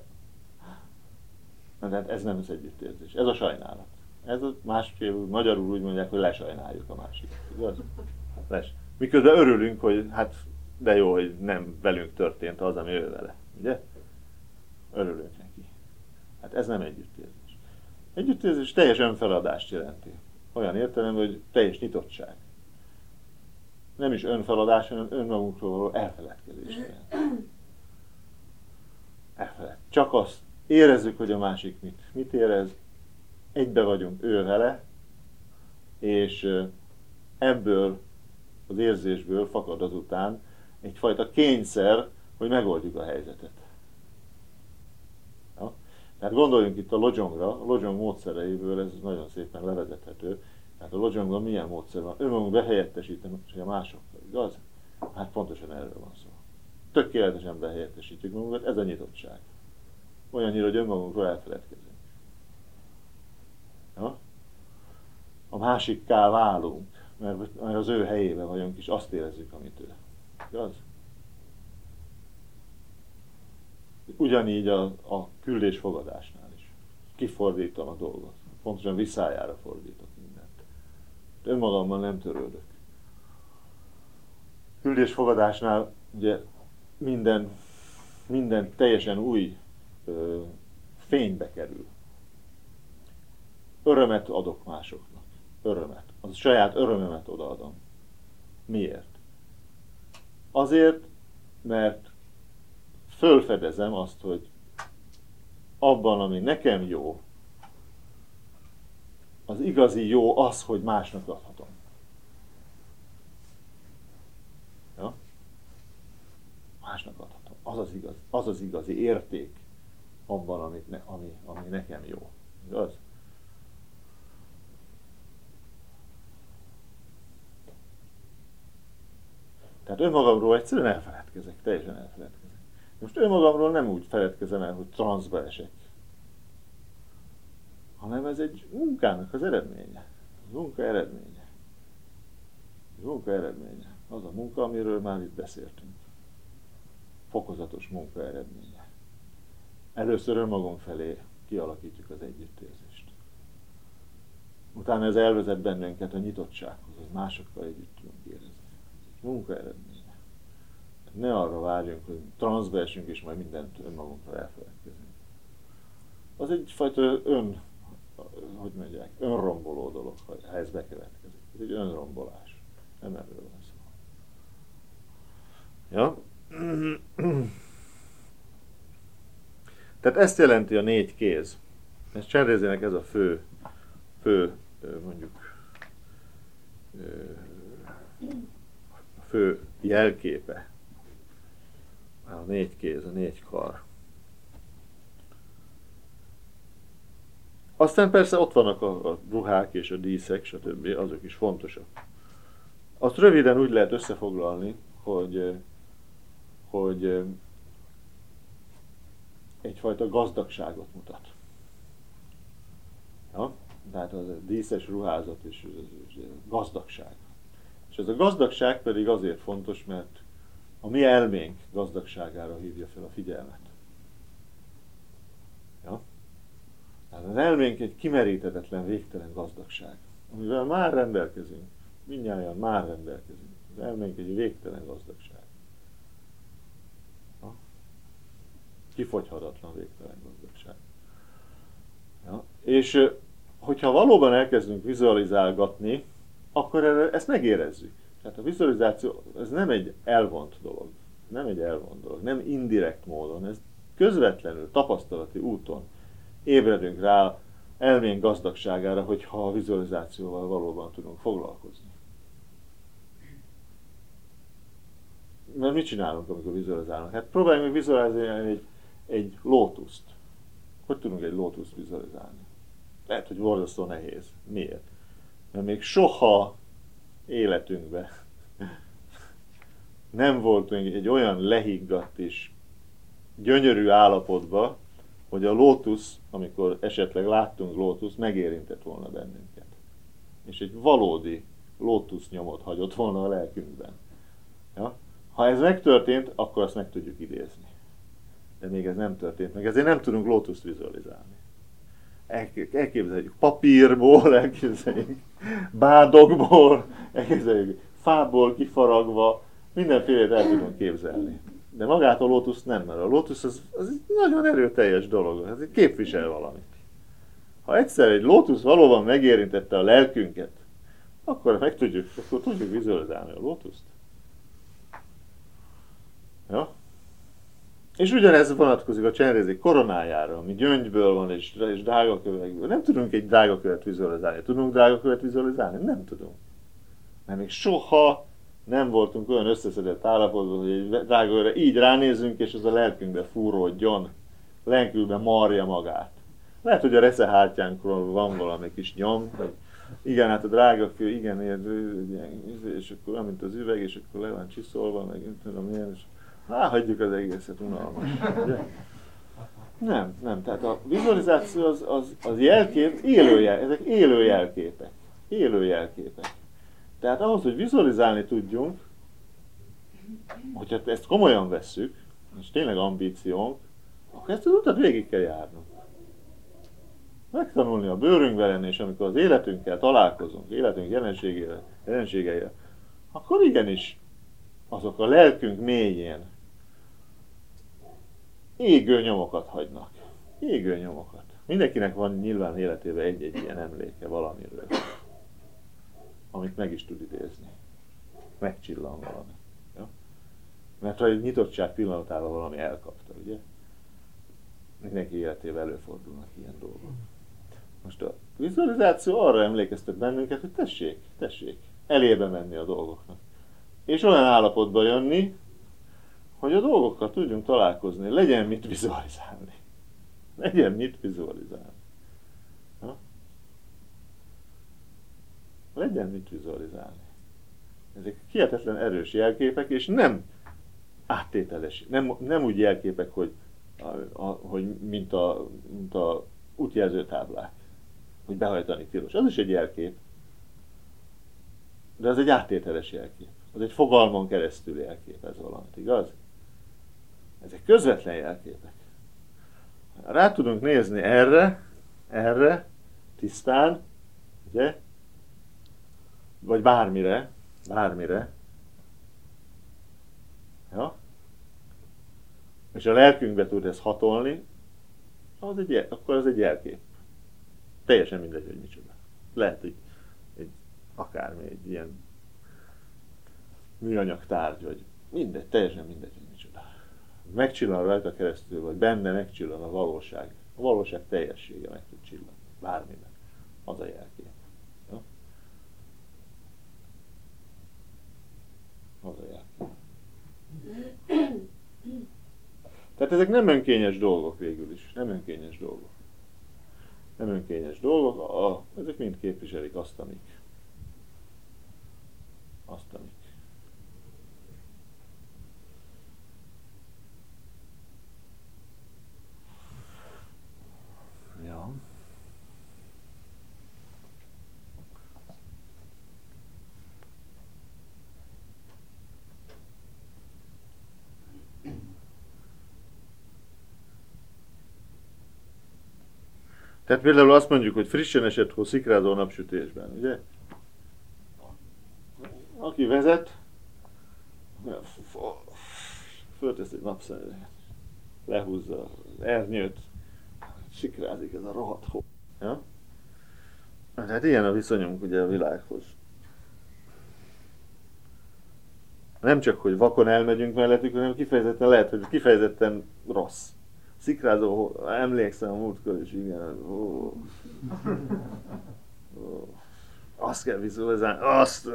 Ez nem az együttérzés, ez a sajnálat. Ez a másfél, magyarul úgy mondják, hogy lesajnáljuk a másikat. Igaz? Miközben örülünk, hogy hát de jó, hogy nem velünk történt az, ami ő vele. Ugye? Örülünk neki. Hát ez nem együttérzés. Együttérzés teljes önfeladást jelenti. Olyan értelemben, hogy teljes nyitottság. Nem is önfeladás, hanem önmagunkról való elfeledkezés jelenti. Csak azt érezzük, hogy a másik mit érez, egybe vagyunk ő vele, és ebből az érzésből fakad azután egyfajta kényszer, hogy megoldjuk a helyzetet. Ja? Tehát gondoljunk itt a Lojongra, a Lojong módszereiből ez nagyon szépen levezethető. Tehát a Lojongban milyen módszer van? Önmagunk behelyettesíteni a másokkal, igaz? Hát pontosan erről van szó. Tökéletesen behelyettesítjük magunkat, ez a nyitottság. Olyannyira, hogy önmagunkról elfeledkezünk. Ja? A másikká válunk, mert az ő helyében vagyunk, és azt érezzük, amit ő. Igaz? Ugyanígy a küldés-fogadásnál is. Kifordítom a dolgot. Pontosan visszájára fordítok mindent. De önmagammal nem törődök. Küldés-fogadásnál ugye minden teljesen új fénybe kerül. Örömet adok másoknak. Örömet. Az saját örömömet odaadom. Miért? Azért, mert fölfedezem azt, hogy abban, ami nekem jó, az igazi jó az, hogy másnak adhatom. Ja? Másnak adhatom. Az az igazi érték abban, ami nekem jó. Igaz? Tehát önmagamról egyszerűen elfeledkezek, teljesen elfeledkezek. Most önmagamról nem úgy feledkezem el, hogy transzba esek, hanem ez egy munkának az eredménye. Az munka eredménye. Az munka eredménye. Az a munka, amiről már itt beszéltünk. Fokozatos munka eredménye. Először önmagunk felé kialakítjuk az együttérzést. Utána ez elvezet bennünket a nyitottsághoz, hogy másokkal együtt tudunk érezni. Munka eredménye. Ne arra várjunk, hogy transzba esünk, és majd mindent önmagunkra elfeledkezünk. Az egyfajta önromboló dolog, ha ez bekövetkezik. Ez egy önrombolás. Nem erről van szó. Ja? Tehát ezt jelenti a 4 kéz. Ez Csenrezének ez a fő jelképe. A 4 kéz, a 4 kar. Aztán persze ott vannak a ruhák és a díszek, stb. Azok is fontosak. Azt röviden úgy lehet összefoglalni, hogy egyfajta gazdagságot mutat. Ja? Tehát az a díszes ruházat és gazdagság. És ez a gazdagság pedig azért fontos, mert a mi elménk gazdagságára hívja fel a figyelmet. Ja? Tehát az elménk egy kimeríthetetlen, végtelen gazdagság, amivel már rendelkezünk. Mindnyájan már rendelkezünk. Az elménk egy végtelen gazdagság. Ja? Kifogyhatatlan, végtelen gazdagság. Ja? És hogyha valóban elkezdünk vizualizálgatni, akkor ezt megérezzük. Tehát a vizualizáció, ez nem egy elvont dolog. Nem indirekt módon. Ez közvetlenül, tapasztalati úton ébredünk rá elménk gazdagságára, hogyha a vizualizációval valóban tudunk foglalkozni. Mert mit csinálunk, amikor vizualizálunk? Hát próbáljunk meg vizualizálni egy lótuszt. Hogy tudunk egy lótuszt vizualizálni? Lehet, hogy borzasztó nehéz. Miért? Mert még soha életünkben nem voltunk egy olyan lehiggadt és gyönyörű állapotban, hogy a lótusz, amikor esetleg láttunk lótuszt, megérintett volna bennünket. És egy valódi lótusz nyomot hagyott volna a lelkünkben. Ja? Ha ez megtörtént, akkor azt meg tudjuk idézni. De még ez nem történt meg, ezért nem tudunk lótuszt vizualizálni. Elképzeljük papírból, elképzeljük bádokból, elképzeljük fából kifaragva, mindenfélét el tudunk képzelni. De magát a lótusz nem, mert a lótusz az egy nagyon erőteljes dolog, ez képvisel valamit. Ha egyszer egy lótusz valóban megérintette a lelkünket, akkor tudjuk vizualizálni a lótuszt. Ja? És ugyanez vonatkozik a csenrészék koronájára, ami gyöngyből van és drágakövekből. Nem tudunk egy drágakövet vizualizálni. Tudunk drágakövet vizualizálni? Nem tudunk. Mert még soha nem voltunk olyan összeszedett állapotban, hogy egy drágakövre így ránézünk, és az a lelkünkbe fúródjon, lelkünkbe marja magát. Lehet, hogy a reszehártyánkról van valami kis nyom, hogy igen, hát a drágakő, igen, és akkor amint az üveg, és akkor le van csiszolva, meg nem tudom milyen, és hagyjuk az egészet, unalmas. Nem. Tehát a vizualizáció az jelkép, ezek élő jelképek. Élő jelképek. Tehát ahhoz, hogy vizualizálni tudjunk, hogyha ezt komolyan vesszük, és tényleg ambíciónk, akkor ezt az utat végig kell járnunk. Megtanulni a bőrünkbe lenni, és amikor az életünkkel találkozunk, életünk jelenségeivel, akkor igenis azok a lelkünk mélyén égő nyomokat hagynak. Égő nyomokat. Mindenkinek van nyilván életében egy-egy ilyen emléke valamiről, amit meg is tud idézni. Megcsillan valami. Ja? Mert ha egy nyitottság pillanatában valami elkapta, ugye? Mindenki életében előfordulnak ilyen dolgok. Most a vizualizáció arra emlékeztet bennünket, hogy tessék, elébe menni a dolgoknak. És olyan állapotba jönni, hogy a dolgokkal tudjunk találkozni, legyen mit vizualizálni. Ha? Legyen mit vizualizálni. Ezek hihetetlen erős jelképek, és nem áttételes, nem úgy jelképek, hogy mint a útjelzőtáblák, hogy behajtani tilos. Az is egy jelkép, de az egy áttételes jelkép. Az egy fogalmon keresztül jelkép, ez valamit, igaz? Ezek közvetlen jelképek. Rá tudunk nézni erre, tisztán, ugye? Vagy bármire. Ja? És a lelkünkbe tud ez hatolni, akkor az egy jelkép. Teljesen mindegy, hogy micsoda. Lehet, hogy akármi, egy ilyen műanyag tárgy, vagy mindegy, teljesen mindegy, hogy micsoda. Megcsillan rajta keresztül, vagy benne megcsillan a valóság. A valóság teljessége meg tud csillani. Bármiben. Az a jelkép. Ja? Az a jelkép. Tehát ezek nem önkényes dolgok végül is. Nem önkényes dolgok. Ezek mind képviselik azt, amik. Ja. Tehát például azt mondjuk, hogy frissen esett hó szikrázó napsütésben, ugye? Aki vezet, föltesz egy napszemüveget, lehúzza az ernyőt, sikrázik ez a rohadt hó. Ja? Hát ilyen a viszonyunk ugye a világhoz. Nem csak, hogy vakon elmegyünk mellettük, hanem kifejezetten lehet, hogy kifejezetten rossz. Szikrázó, emlékszem a múltkor is, igen. Azt kell vizualizálni, azt.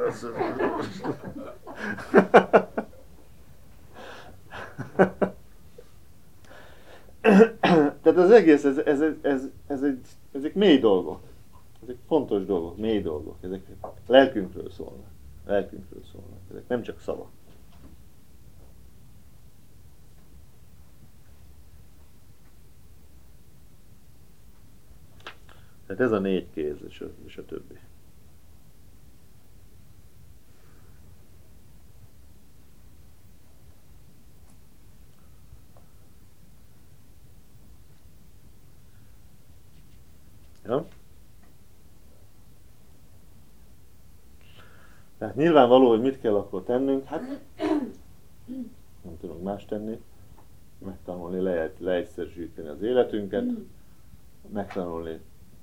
Tehát az egész, ezek mély dolgok. Ezek fontos dolgok, mély dolgok. Ezek lelkünkről szólnak. Lelkünkről szólnak. Ezek nem csak szavak. Tehát ez a 4 kéz és a többi. Ja? Tehát nyilvánvaló, hogy mit kell akkor tennünk, hát nem tudunk más tenni, megtanulni leegyszerűsíteni az életünket, megtanulni,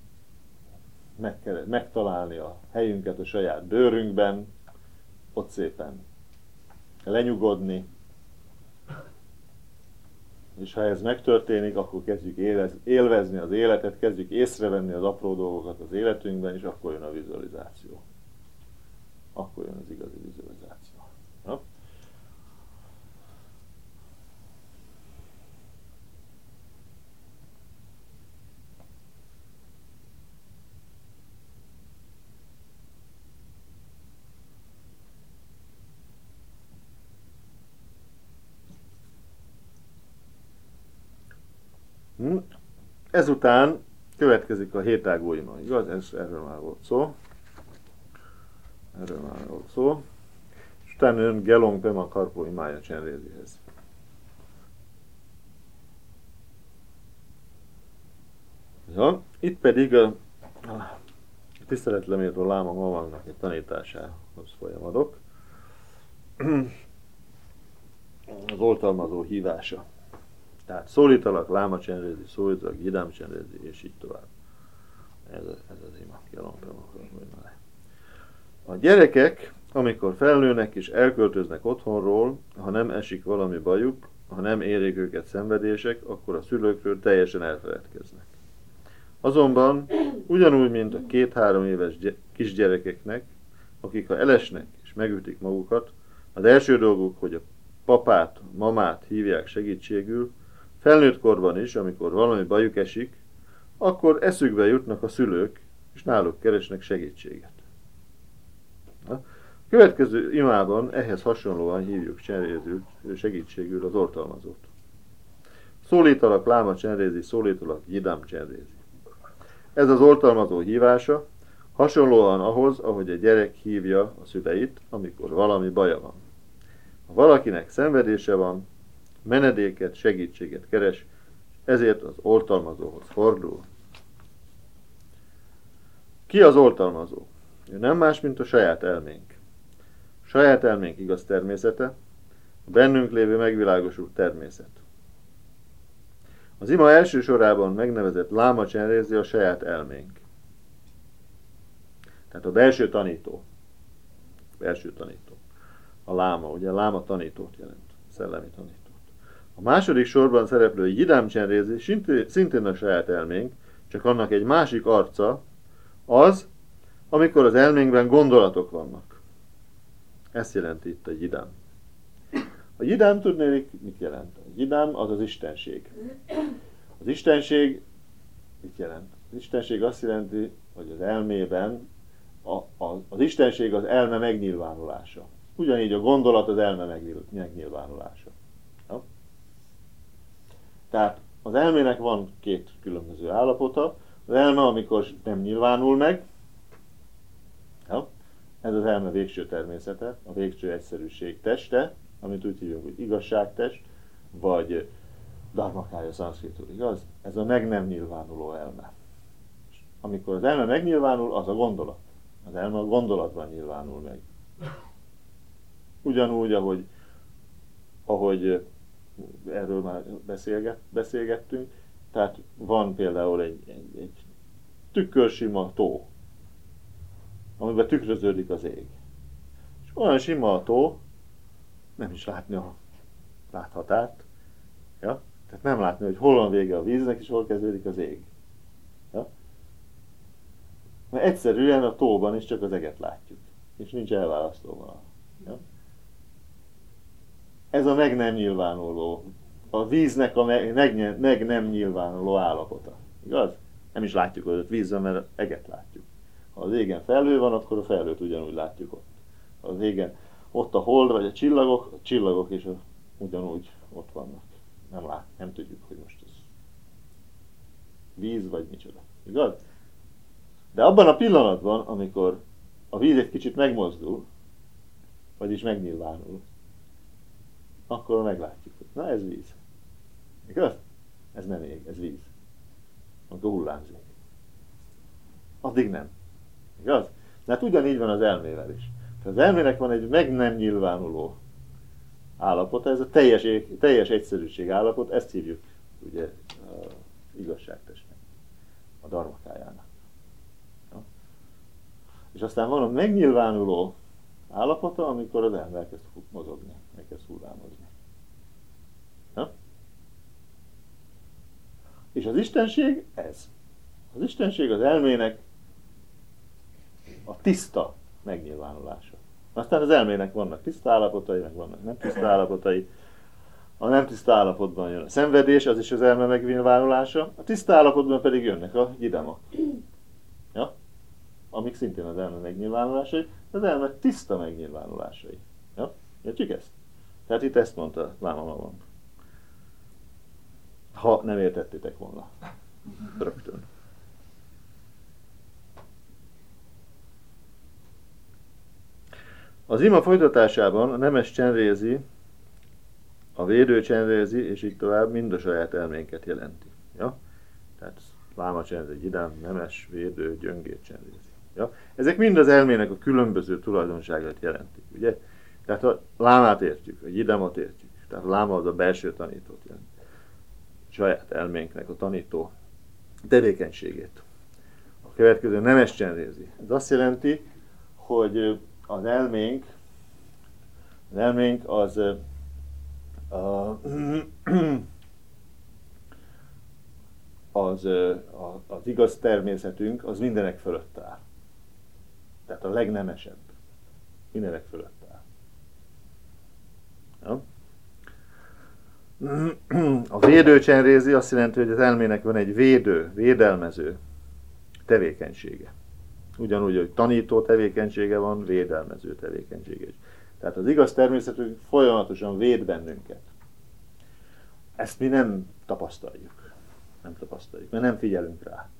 megtalálni a helyünket a saját bőrünkben, ott szépen lenyugodni, és ha ez megtörténik, akkor kezdjük élvezni az életet, kezdjük észrevenni az apró dolgokat az életünkben, és akkor jön a vizualizáció. Akkor jön az igazi vizualizáció. Ja? Ezután következik a hétágú ima, igaz? Erről már volt szó. És utána jön Gelong Pema Karpo imája Csenrézihez. Ja, itt pedig a tiszteletlemérő Láma Mavangnak egy tanításához folyamodok. Az oltalmazó hívása. Tehát szólítalak, Láma Csenrézi, szólítalak, Jidám Csenrézi, és így tovább. Ez az ima, Gelong Pema Karpo imája. A gyerekek, amikor felnőnek és elköltöznek otthonról, ha nem esik valami bajuk, ha nem érik őket szenvedések, akkor a szülőkről teljesen elfeledkeznek. Azonban, ugyanúgy, mint a 2-3 éves kisgyerekeknek, akik ha elesnek és megütik magukat, az első dolguk, hogy a papát, mamát hívják segítségül, felnőtt korban is, amikor valami bajuk esik, akkor eszükbe jutnak a szülők, és náluk keresnek segítséget. A következő imában ehhez hasonlóan hívjuk segítségül az oltalmazót. Szólítalak, Láma Csenrézi, szólítalak, Jidám Csenrézi. Ez az oltalmazó hívása hasonlóan ahhoz, ahogy a gyerek hívja a szüleit, amikor valami baja van. Ha valakinek szenvedése van, menedéket, segítséget keres, ezért az oltalmazóhoz fordul. Ki az oltalmazó? Ő nem más, mint a saját elménk. Saját elménk igaz természete, a bennünk lévő megvilágosult természet. Az ima első sorában megnevezett Láma Csenrézi a saját elménk. Tehát a belső tanító. A láma, ugye a láma tanítót jelent, szellemi tanítót. A második sorban szereplő Jidám Csenrézi szintén a saját elménk, csak annak egy másik arca, az, amikor az elménkben gondolatok vannak. Ezt jelenti itt a Jidám. A Jidám tudnélik, mit jelent? A Jidám az az istenség. Az istenség mit jelent? Az istenség azt jelenti, hogy az elmében az istenség az elme megnyilvánulása. Ugyanígy a gondolat az elme megnyilvánulása. Ja? Tehát az elmének van 2 különböző állapota. Az elme, amikor nem nyilvánul meg, ja? Ez az elme végső természete, a végső egyszerűség teste, amit úgy hívjuk, hogy igazságtest, vagy dharmakája szanszkritul, igaz? Ez a meg nem nyilvánuló elme. Amikor az elme megnyilvánul, az a gondolat. Az elme a gondolatban nyilvánul meg. Ugyanúgy, ahogy erről már beszélgettünk, tehát van például egy tükörsima tó, amiben tükröződik az ég. És olyan sima a tó, nem is látni a láthatárt. Ja? Tehát nem látni, hogy hol van vége a víznek, és hol kezdődik az ég. Ja? Mert egyszerűen a tóban is csak az eget látjuk, és nincs elválasztó vonal. Ja? Ez a meg nem nyilvánuló, a víznek a meg nem nyilvánuló állapota. Igaz? Nem is látjuk ott vízben, mert eget látjuk. Ha az égen felhő van, akkor a felhőt ugyanúgy látjuk ott. Ha az égen ott a hold vagy a csillagok is ugyanúgy ott vannak. Nem tudjuk, hogy most ez víz vagy micsoda. Igaz? De abban a pillanatban, amikor a víz egy kicsit megmozdul, vagyis megnyilvánul, akkor meglátjuk, hogy na ez víz. Igaz? Ez nem ég, ez víz. Akkor hullámzik. Addig nem. Igaz? De hát ugyanígy van az elmével is. Az elmének van egy meg nem nyilvánuló állapota, ez a teljes egyszerűség állapot, ezt hívjuk ugye igazságtestnek, a dharmakájának. Ja? És aztán van a megnyilvánuló állapota, amikor az elme elkezd mozogni, elkezd hullámozni. Ja? És az istenség ez. Az istenség az elmének a tiszta megnyilvánulása. Aztán az elmének vannak tiszta állapotai, meg vannak nem tiszta állapotai. A nem tiszta állapotban jön a szenvedés, az is az elme megnyilvánulása. A tiszta állapotban pedig jönnek a gyidamok. Ja? Amik szintén az elme megnyilvánulásai, az elme tiszta megnyilvánulásai. Ja? Értjük ezt? Tehát itt ezt mondta Láma magam. Ha nem értettétek volna. Rögtön. Az ima folytatásában a nemes csenrézi, a védő csenrézi, és így tovább mind a saját elménket jelenti. Ja? Tehát láma csenrézi, gyidám, nemes, védő, gyöngét csenrézi. Ja? Ezek mind az elmének a különböző tulajdonságát jelentik. Ugye? Tehát a lámát értjük, a gyidámot értjük. Tehát a láma az a belső tanítót jelenti. A saját elménknek a tanító tevékenységét. A következő nemes csenrézi. Ez azt jelenti, hogy az elménk az igaz természetünk az mindenek fölött áll. Tehát a legnemesebb. Mindenek fölött áll. Ja? A védő csenrézi azt jelenti, hogy az elmének van egy védelmező tevékenysége. Ugyanúgy, hogy tanító tevékenysége van, védelmező tevékenysége is. Tehát az igaz természetünk folyamatosan véd bennünket. Ezt mi nem tapasztaljuk. Mert nem figyelünk rá.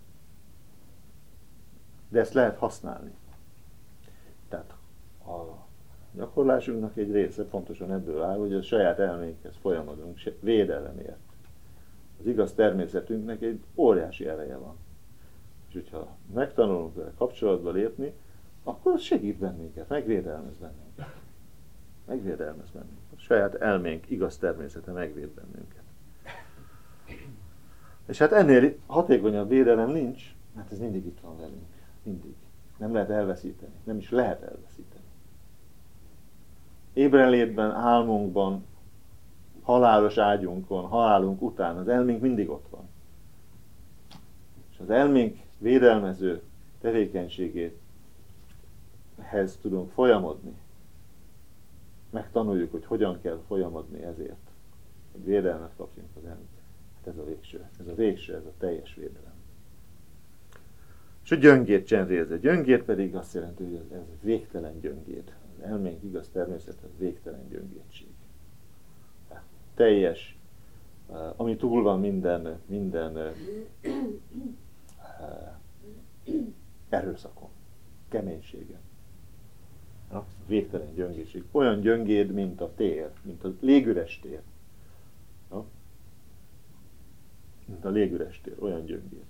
De ezt lehet használni. Tehát a gyakorlásunknak egy része pontosan ebből áll, hogy a saját elménkhez folyamodunk védelemért. Az igaz természetünknek egy óriási ereje van. És hogyha megtanulunk vele kapcsolatba lépni, akkor az segít bennünket, megvédelmez bennünket. A saját elménk igaz természete megvéd bennünket. És hát ennél hatékonyabb védelem nincs, mert ez mindig itt van velünk. Mindig. Nem lehet elveszíteni. Nem is lehet elveszíteni. Ébrenlétben, álmunkban, halálos ágyunkon, halálunk után az elménk mindig ott van. És az elménk védelmező tevékenységéhez tudunk folyamodni. Megtanuljuk, hogy hogyan kell folyamodni ezért. Hogy védelmet kapjunk az elménk. Hát ez a teljes védelem. És a gyöngét csenrézi. A gyöngét pedig azt jelenti, hogy ez végtelen gyöngéd. Az elménk igaz természet, az végtelen gyöngédség. Teljes, ami túl van minden erőszakon, keménységen. Végtelen gyöngédség. Olyan gyöngéd, mint a tér, mint a légüres tér. Mint a légüres tér, olyan gyöngéd.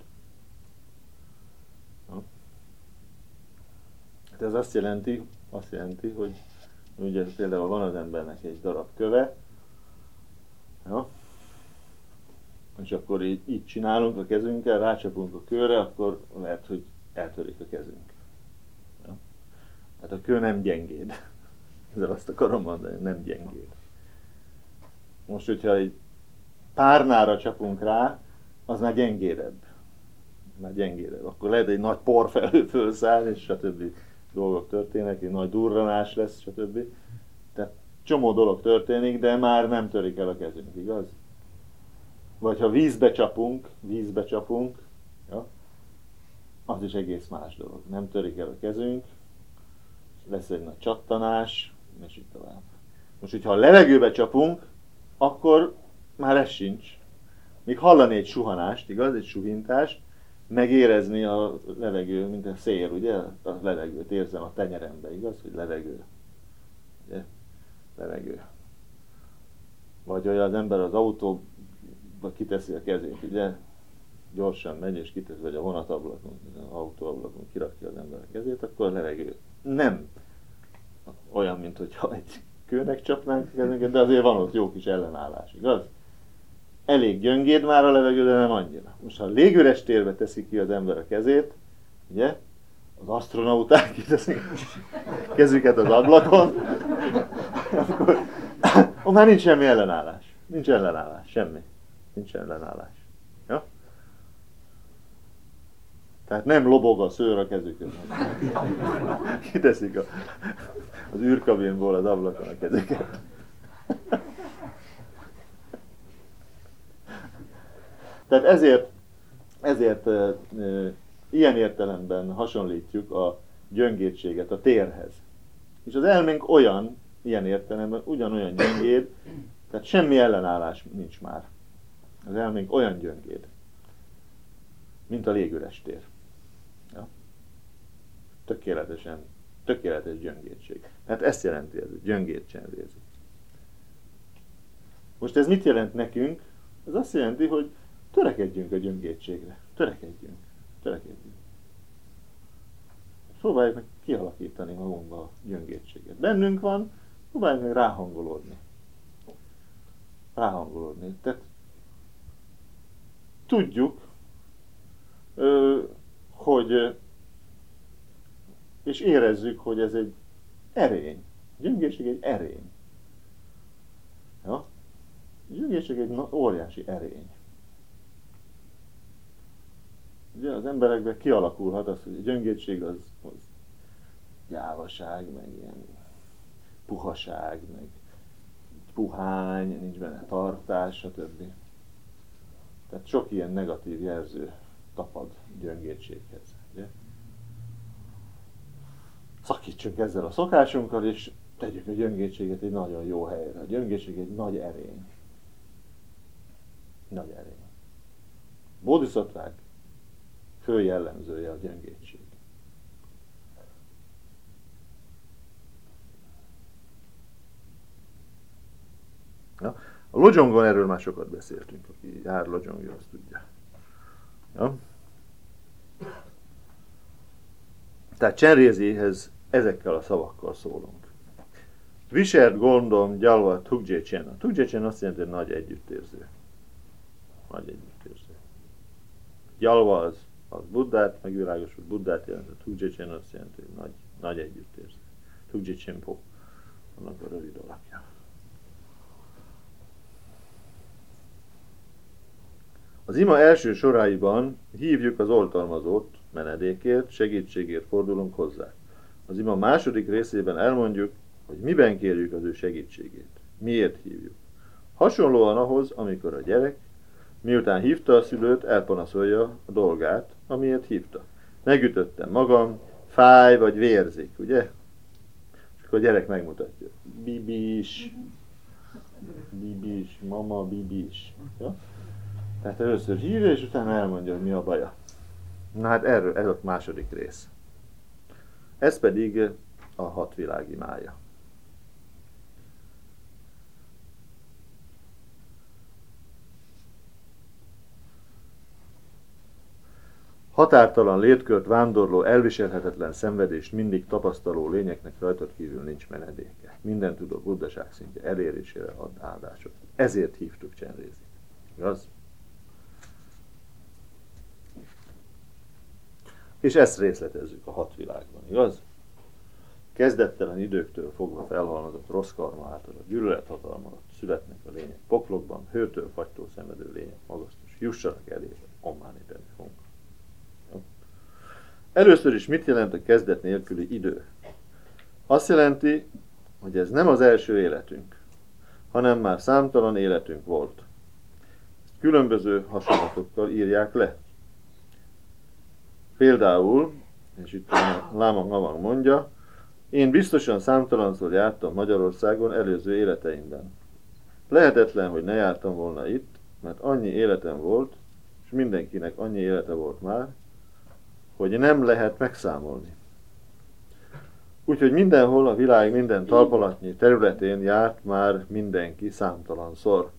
Hát ez azt jelenti, hogy ugye például van az embernek egy darab köve, ja, és akkor így csinálunk a kezünkkel, rácsapunk a kőre, akkor lehet, hogy eltörik a kezünk. Ja. Hát a kő nem gyengéd. Ezzel azt akarom mondani, nem gyengéd. Most, hogyha egy párnára csapunk rá, az már gyengédebb. Akkor lehet egy nagy porfelhő fölszáll, és stb. Dolgok történnek, egy nagy durranás lesz, stb. Tehát csomó dolog történik, de már nem törik el a kezünk, igaz? Vagy ha vízbe csapunk, ja, az is egész más dolog. Nem törik el a kezünk, lesz egy nagy csattanás, és így tovább. Most, hogyha a levegőbe csapunk, akkor már ez sincs. Még hallani egy suhanást, igaz? Egy suhintást, megérezni a levegő, mint a szél, ugye? A levegőt érzem a tenyerembe, igaz? Hogy levegő. Ugye? Levegő. Vagy olyan az ember az autóba kiteszi a kezét, ugye? Gyorsan megy és kiteszi, vagy a vonatablakon, az autóablakon kirakja az ember a kezét, akkor a levegő nem olyan, mint hogyha egy kőnek csapnánk a kezünket, de azért van ott jó kis ellenállás, igaz? Elég gyöngéd már a levegő, de nem annyira. Most ha a légüres térbe teszi ki az ember a kezét, ugye? Az asztronauták kiteszik kezüket az ablakon, akkor már nincs semmi ellenállás. Nincs ellenállás, semmi. Nincs ellenállás. Ja? Tehát nem lobog a szőr a kezükön. Kiteszik az űrkabinból az ablakon a kezüket. Tehát ezért ilyen értelemben hasonlítjuk a gyöngétséget a térhez. És az elménk olyan, ilyen értelemben ugyanolyan gyöngéd, tehát semmi ellenállás nincs már. Az elménk olyan gyöngéd, mint a légüres tér. Ja? Tökéletes gyöngédség. Hát ezt jelenti ez, gyöngéd csendézik. Most ez mit jelent nekünk? Ez azt jelenti, hogy törekedjünk a gyöngédségre. Törekedjünk. Próbáljuk meg kialakítani magunkba a gyöngédséget. Bennünk van, próbáljuk meg ráhangolódni. Tehát tudjuk, hogy és érezzük, hogy ez egy erény. A gyöngédség egy erény. Ja? A gyöngédség egy óriási erény. Ugye az emberekben kialakulhat az, hogy a gyöngédség az gyávaság, meg ilyen puhaság, meg puhány, nincs benne tartás, stb. Tehát sok ilyen negatív jelző tapad gyöngédséghez. Ugye? Szakítsunk ezzel a szokásunkkal, és tegyük a gyöngédséget egy nagyon jó helyre. A gyöngédség egy nagy erény. Nagy erény. Bódiszattvák fő jellemzője a gyöngédség. Ja. A lodzsongon erről már sokat beszéltünk, aki jár lodzsongja, azt tudja. Ja. Tehát Csenrézihez ezekkel a szavakkal szólunk. Viselt gondom, gyalva, Tugje Csen. A Tugje Csen azt jelenti, hogy nagy együttérző. Nagy együttérző. Gyalva az Buddhát, megvilágosult Buddhát jelent, a Tugje Csen azt jelenti, hogy nagy együttérző. Tugje Chenpo, annak a rövid alakja. Az ima első soráiban hívjuk az oltalmazót menedékért, segítségért fordulunk hozzá. Az ima második részében elmondjuk, hogy miben kérjük az ő segítségét. Miért hívjuk. Hasonlóan ahhoz, amikor a gyerek, miután hívta a szülőt, elpanaszolja a dolgát, amiért hívta. Megütöttem magam, fáj vagy vérzik, ugye? És akkor a gyerek megmutatja. Bibis, mama, bibis. Ja? Tehát először hívja, és utána elmondja, hogy mi a baja. Na hát ez a második rész. Ez pedig a 6 világ imája. Határtalan létkört vándorló, elviselhetetlen szenvedést mindig tapasztaló lényeknek rajtad kívül nincs menedéke. Minden tudó buddhaság szintje elérésére ad áldásot. Ezért hívtuk Csenrézit. Igaz? És ezt részletezzük a 6 világban, igaz? kezdettelen időktől fogva felhalmozott rossz karma által a gyűlölethatalma alatt születnek a lények poklokban, hőtől, fagytól szenvedő lények magasztos, jussanak elébe, ommáni fog. Először is mit jelent a kezdet nélküli idő? Azt jelenti, hogy ez nem az első életünk, hanem már számtalan életünk volt. Ezt különböző hasonlatokkal írják le. Például, és itt Láma Navang mondja, én biztosan számtalanszor jártam Magyarországon előző életeimben. Lehetetlen, hogy ne jártam volna itt, mert annyi életem volt, és mindenkinek annyi élete volt már, hogy nem lehet megszámolni. Úgyhogy mindenhol a világ minden talpalatnyi területén járt már mindenki számtalanszor.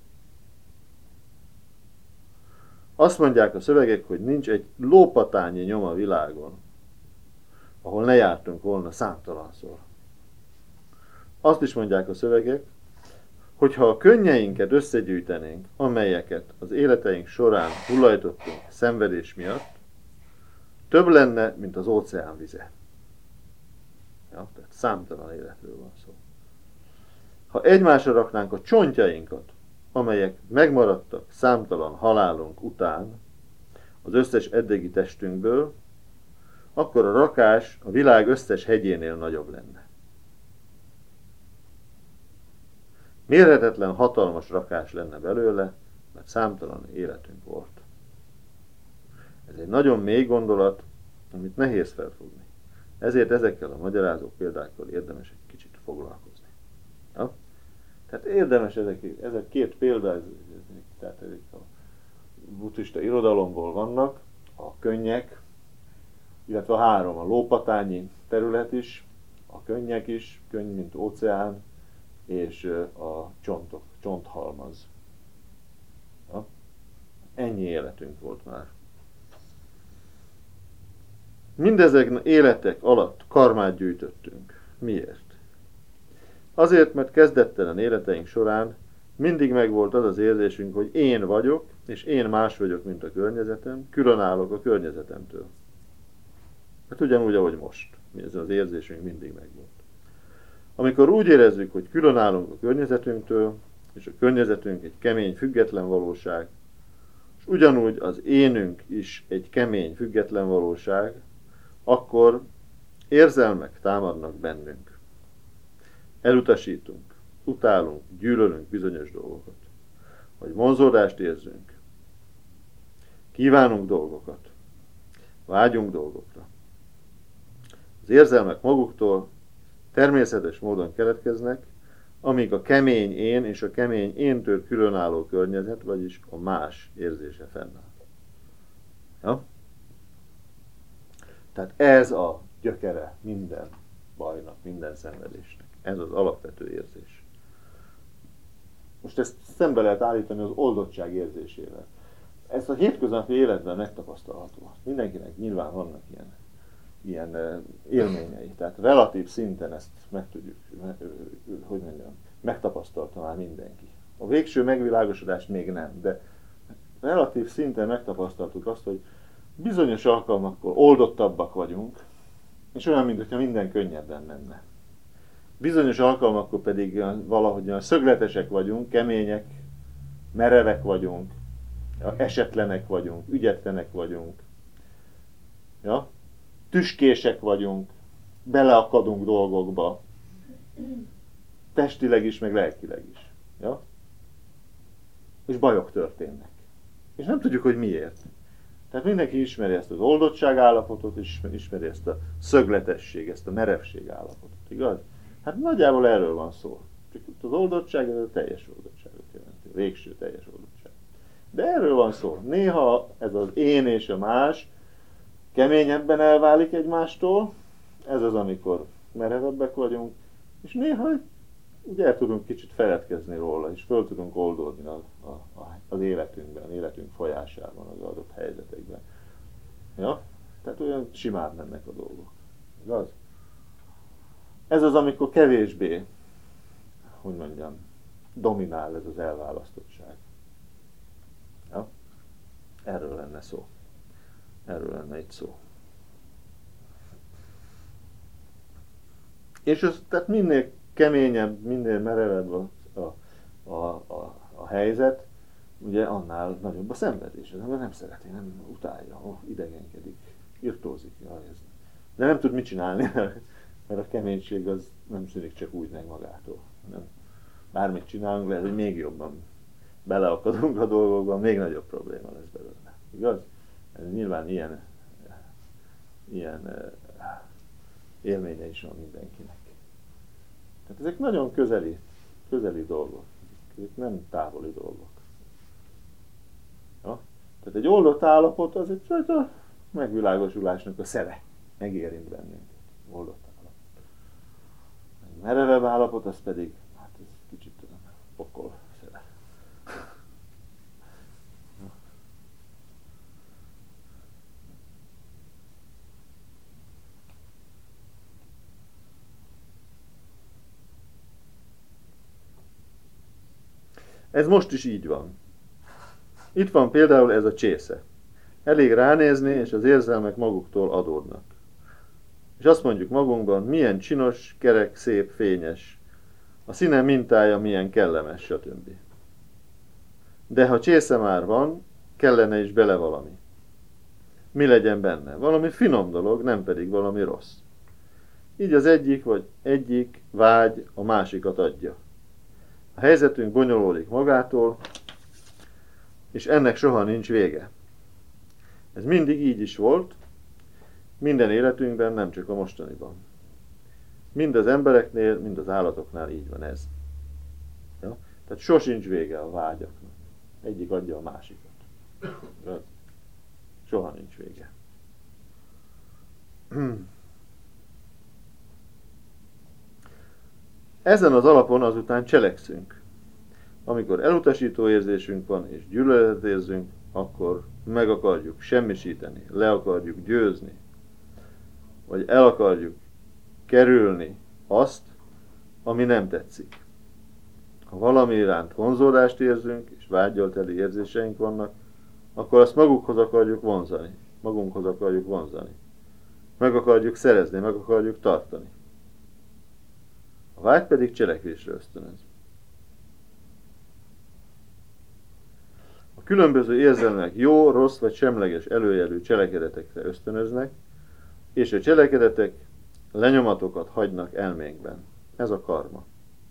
Azt mondják a szövegek, hogy nincs egy lópatányi nyom a világon, ahol ne jártunk volna számtalanszor. Azt is mondják a szövegek, hogy ha a könnyeinket összegyűjtenénk, amelyeket az életeink során hullajtottunk szenvedés miatt, több lenne, mint az óceán vize. Ja, tehát számtalan életről van szó. Ha egymásra raknánk a csontjainkat, amelyek megmaradtak számtalan halálunk után az összes eddigi testünkből, akkor a rakás a világ összes hegyénél nagyobb lenne. Mérhetetlen hatalmas rakás lenne belőle, mert számtalan életünk volt. Ez egy nagyon mély gondolat, amit nehéz felfogni. Ezért ezekkel a magyarázó példákkal érdemes egy kicsit foglalkozni. Ja? Tehát érdemes ezek két példa, tehát ezek a buddhista irodalomból vannak, a könnyek, illetve a három, a lópatányi terület is, a könnyek is, könny mint óceán, és a csontok, csonthalmaz. Ja? Ennyi életünk volt már. Mindezek életek alatt karmát gyűjtöttünk. Miért? Azért, mert kezdettelen életeink során mindig megvolt az az érzésünk, hogy én vagyok, és én más vagyok, mint a környezetem, különállok a környezetemtől. Hát ugyanúgy, ahogy most. Ez az érzésünk mindig megvolt. Amikor úgy érezzük, hogy különállunk a környezetünktől, és a környezetünk egy kemény, független valóság, és ugyanúgy az énünk is egy kemény, független valóság, akkor érzelmek támadnak bennünk. Elutasítunk, utálunk, gyűlölünk bizonyos dolgokat. Vagy vonzódást érzünk. Kívánunk dolgokat. Vágyunk dolgokra. Az érzelmek maguktól természetes módon keletkeznek, amíg a kemény én és a kemény éntől különálló környezet, vagyis a más érzése fennáll. Ja? Tehát ez a gyökere minden bajnak, minden szenvedésnek. Ez az alapvető érzés. Most ezt szembe lehet állítani az oldottság érzésével. Ez a hétköznapi életben megtapasztalható. Mindenkinek nyilván vannak ilyen élményei. Tehát relatív szinten ezt meg tudjuk, hogy mondjam, megtapasztalta már mindenki. A végső megvilágosodást még nem, de relatív szinten megtapasztaltuk azt, hogy bizonyos alkalmakkor oldottabbak vagyunk, és olyan, mintha minden könnyebben menne. Bizonyos alkalmakkor pedig valahogy szögletesek vagyunk, kemények, merevek vagyunk, esetlenek vagyunk, ügyetlenek vagyunk, ja? Tüskések vagyunk, beleakadunk dolgokba, testileg is, meg lelkileg is. Ja? És bajok történnek. És nem tudjuk, hogy miért. Tehát mindenki ismeri ezt az oldottság állapotot, és ismeri ezt a szögletesség, ezt a merevség állapotot. Igaz? Hát nagyjából erről van szó. Csak az oldottság, ez a teljes oldottságot jelenti. A végső teljes oldottság. De erről van szó. Néha ez az én és a más keményebben elválik egymástól. Ez az, amikor merevebbek vagyunk. És néha ugye el tudunk kicsit feledkezni róla, és föl tudunk oldódni az életünkben, életünk folyásában, az adott helyzetekben. Ja? Tehát olyan simán mennek a dolgok. Igaz? Ez az, amikor kevésbé, hogy mondjam, dominál ez az elválasztottság. Ja? Erről lenne szó. Erről lenne itt szó. És ez, tehát minél keményebb, minél merevebb a helyzet, ugye annál nagyobb a szenvedés. Az ember nem szereti, nem utálja, idegenkedik, irtózik. De nem tud mit csinálni, mert a keménység az nem szűnik csak úgy meg magától. Nem. Bármit csinálunk, lehet, hogy még jobban beleakadunk a dolgokban, még nagyobb probléma lesz belőle. Igaz? Ez nyilván ilyen élménye is van mindenkinek. Tehát ezek nagyon közeli dolgok. Ezek nem távoli dolgok. Ja? Tehát egy oldott állapot az egy megvilágosulásnak a szere. Megérint bennünket. Oldott állapot. Egy merevebb állapot az pedig, hát ez kicsit pokol szere. Ez most is így van. Itt van például ez a csésze. Elég ránézni, és az érzelmek maguktól adódnak. És azt mondjuk magunkban, milyen csinos, kerek, szép, fényes. A színe mintája milyen kellemes, stb. De ha csésze már van, kellene is bele valami. Mi legyen benne? Valami finom dolog, nem pedig valami rossz. Így az egyik vágy a másikat adja. A helyzetünk bonyolódik magától, és ennek soha nincs vége. Ez mindig így is volt, minden életünkben, nem csak a mostaniban. Mind az embereknél, mind az állatoknál így van ez. Ja? Tehát sosincs vége a vágyaknak. Egyik adja a másikat. Soha nincs vége. Ezen az alapon azután cselekszünk. Amikor elutasító érzésünk van és gyűlöletet érzünk, akkor meg akarjuk semmisíteni, le akarjuk győzni, vagy el akarjuk kerülni azt, ami nem tetszik. Ha valami iránt vonzódást érzünk, és vággyal teli érzéseink vannak, akkor azt magunkhoz akarjuk vonzani. Meg akarjuk szerezni, meg akarjuk tartani. A vágy pedig cselekvésre ösztönöz. A különböző érzelmek jó, rossz vagy semleges előjelű cselekedetekre ösztönöznek, és a cselekedetek lenyomatokat hagynak elménkben. Ez a karma.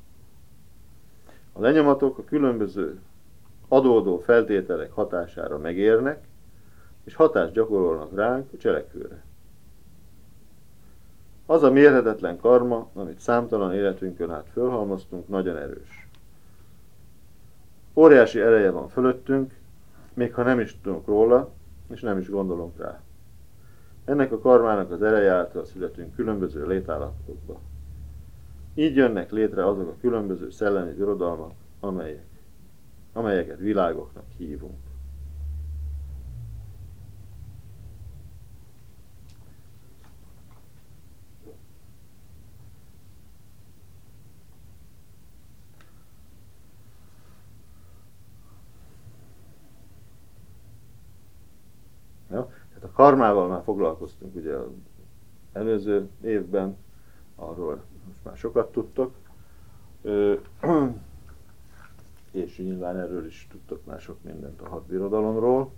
A lenyomatok a különböző adódó feltételek hatására megérnek, és hatást gyakorolnak ránk a cselekvőre. Az a mérhetetlen karma, amit számtalan életünkön át fölhalmoztunk, nagyon erős. Óriási ereje van fölöttünk, még ha nem is tudunk róla, és nem is gondolunk rá. Ennek a karmának az ereje által születünk különböző létállapotokba. Így jönnek létre azok a különböző szellemi birodalmak, amelyeket világoknak hívunk. Ja? Tehát a karmával már foglalkoztunk ugye az előző évben, arról most már sokat tudtok, és nyilván erről is tudtok már sok mindent a 6 birodalomról.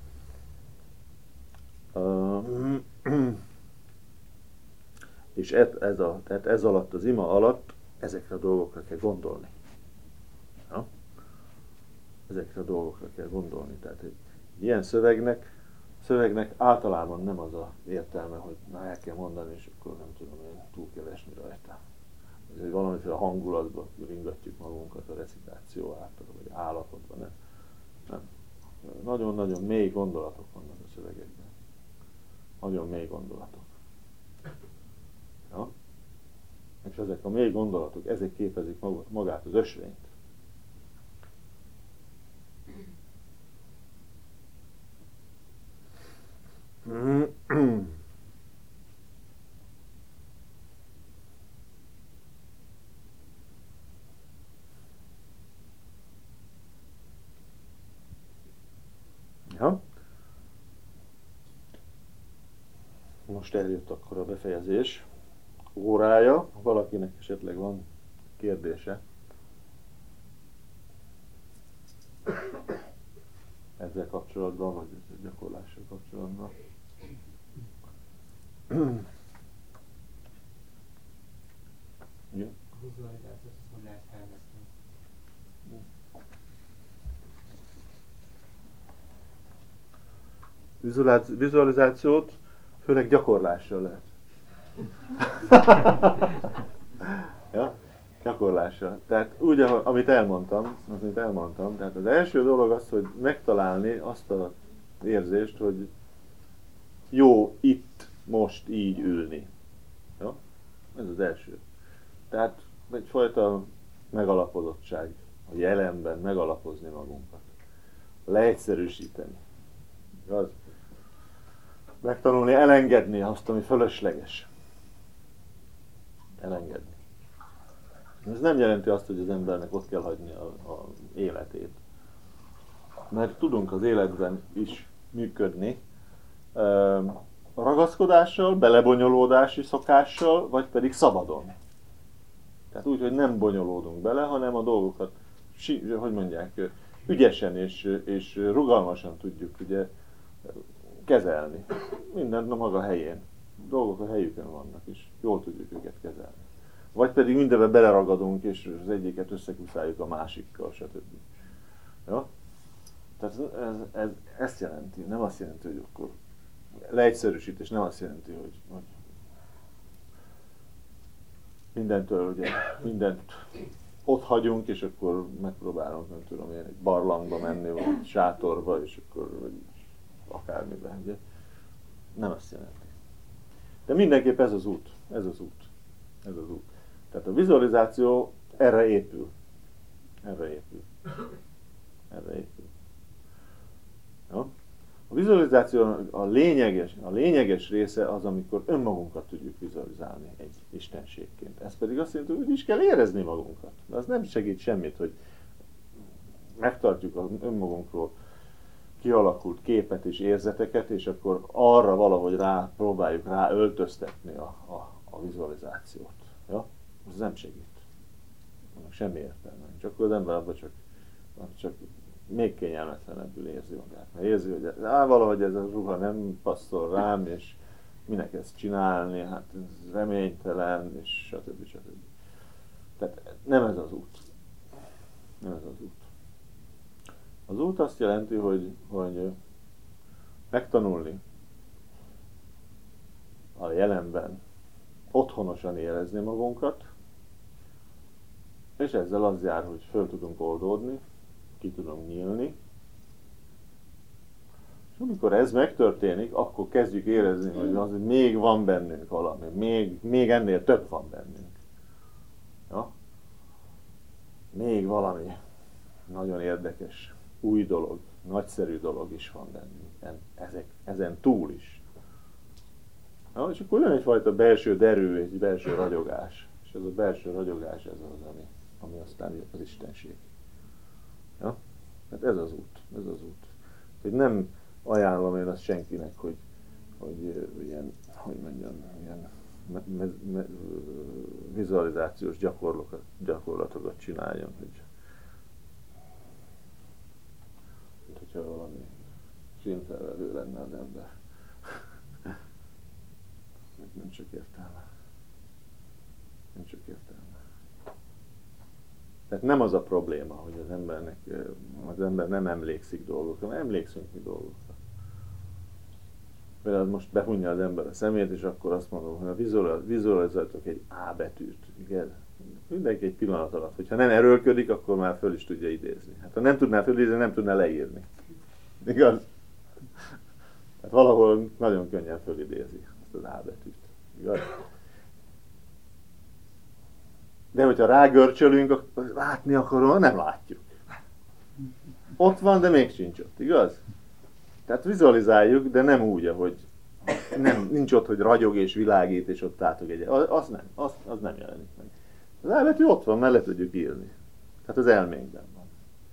És tehát ez alatt, az ima alatt ezekre a dolgokra kell gondolni. Ja? Ezekre a dolgokra kell gondolni. Tehát egy ilyen szövegnek általában nem az a értelme, hogy na el kell mondani, és akkor nem tudom, én túl kell esni rajta. Ez egy valamiféle hangulatba ringatjuk magunkat a recitáció által, vagy állapotban. Nem. Nagyon-nagyon mély gondolatok vannak a szövegekben. Nagyon mély gondolatok. Ja? És ezek a mély gondolatok, ezek képezik magát az ösvényt. Ja. Most eljött akkor a befejezés. órája, ha valakinek esetleg van kérdése ezzel kapcsolatban, vagy a gyakorlással kapcsolatban. Igen? A vizualizációt hogy lehet fejleszteni? Vizualizációt főleg gyakorlással lehet. Ja? Gyakorlással. Tehát úgy, amit elmondtam, tehát az első dolog az, hogy megtalálni azt az érzést, hogy jó itt, most így ülni. Ja? Ez az első. Tehát egyfajta megalapozottság, a jelenben megalapozni magunkat. Leegyszerűsíteni. Igaz? Megtanulni elengedni azt, ami fölösleges. Elengedni. Ez nem jelenti azt, hogy az embernek ott kell hagyni a életét. Mert tudunk az életben is működni ragaszkodással, belebonyolódási szokással, vagy pedig szabadon. Tehát úgy, hogy nem bonyolódunk bele, hanem a dolgokat, hogy mondják, ügyesen és rugalmasan tudjuk ugye kezelni. Mindent a maga helyén. A dolgok a helyükön vannak, és jól tudjuk őket kezelni. Vagy pedig mindenbe beleragadunk, és az egyiket összekuszáljuk a másikkal, stb. Ja? Tehát ez ezt jelenti, nem azt jelenti, hogy akkor leegyszerűsítés, nem azt jelenti, hogy mindent ott hagyunk, és akkor megpróbálunk, nem tudom én, egy barlangba menni, vagy egy sátorba, és akkor vagy akármiben. Ugye? Nem azt jelenti. De mindenképp ez az út. Tehát a vizualizáció erre épül. Ja? A vizualizáció a lényeges része az, amikor önmagunkat tudjuk vizualizálni egy istenségként. Ez pedig azt jelenti, hogy is kell érezni magunkat. De az nem segít semmit, hogy megtartjuk az önmagunkról kialakult képet és érzeteket, és akkor arra valahogy próbáljuk öltöztetni a vizualizációt. Ja? Ez nem segít. Annak semmi értelme. Csak az ember abban csak még kényelmetlenebbül érzi magát. Mert érzi, hogy valahogy ez a ruha nem passzol rám, és minek ezt csinálni, hát ez reménytelen, és stb. Tehát nem ez az út. Az út azt jelenti, hogy megtanulni a jelenben otthonosan érezni magunkat, és ezzel az jár, hogy föl tudunk oldódni, ki tudunk nyílni, és amikor ez megtörténik, akkor kezdjük érezni, hogy még van bennünk valami, még ennél több van bennünk. Ja? Még valami nagyon érdekes, új dolog, nagyszerű dolog is van bennünk, ezen túl is. Ja, és akkor jön egyfajta belső derű, egy belső ragyogás, és ez a belső ragyogás, ez az, ami aztán az istenség. Ja? Hát ez az út. Hogy nem ajánlom én azt senkinek, hogy ilyen, hogy mondjam, ilyen vizualizációs gyakorlatokat csináljon, hogyha valami sínfelvevő lenne az ember. Nincs csak értelme. Tehát nem az a probléma, hogy az ember nem emlékszik dolgokra, hanem emlékszünk mi dolgokra. Például most behunja az ember a szemét, és akkor azt mondom, hogy vizualizáltok egy A betűt. Igen? Mindenki egy pillanat alatt. Hogyha nem erőlködik, akkor már föl is tudja idézni. Hát ha nem tudná fölidézni, nem tudná leírni. Igaz? Hát valahol nagyon könnyen fölidézi azt az A betűt. Igaz? De hogyha rágörcsölünk, akkor látni akarom, nem látjuk. Ott van, de még sincs ott, igaz? Tehát vizualizáljuk, de nem úgy, ahogy nincs ott, hogy ragyog és világít, és ott átog egy. Az nem jelenik meg. Az elbetű ott van, mellett tudjuk írni. Tehát az elménkben van.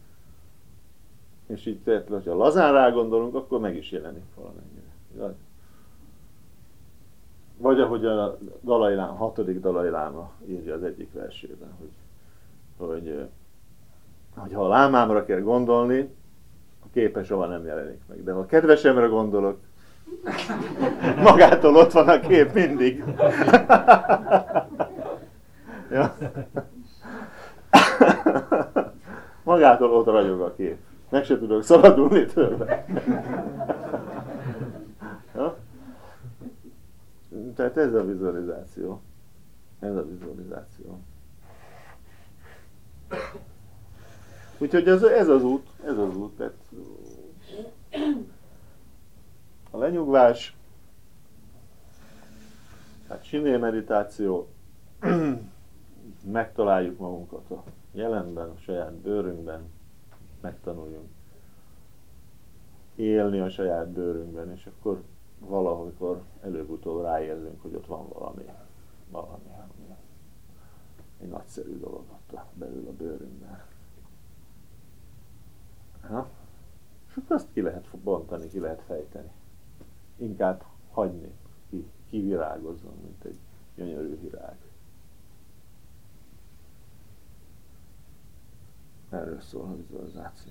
És így, hogyha lazán rágondolunk, akkor meg is jelenik valamennyire. Igaz? Vagy ahogy a Dalai Láma, 6. Dalai Láma írja az egyik versében, hogy ha a lámámra kell gondolni, a képe soha nem jelenik meg. De ha a kedvesemre gondolok, magától ott van a kép mindig. Ja. Magától ott ragyog a kép. Meg se tudok szabadulni tőle. Ja? Tehát ez a vizualizáció. Ez a vizualizáció. Úgyhogy ez az út. Tehát a lenyugvás, tehát siné meditáció, megtaláljuk magunkat a jelenben, a saját bőrünkben, megtanuljunk élni a saját bőrünkben, és akkor valahol előbb-utóbb ráérzünk, hogy ott van valami egy nagyszerű dolog ott belül a bőrünkben. Ha? És akkor azt ki lehet bontani, ki lehet fejteni. Inkább hagyni, kivirágozzon, mint egy gyönyörű virág. Erről szól a vizualizáció.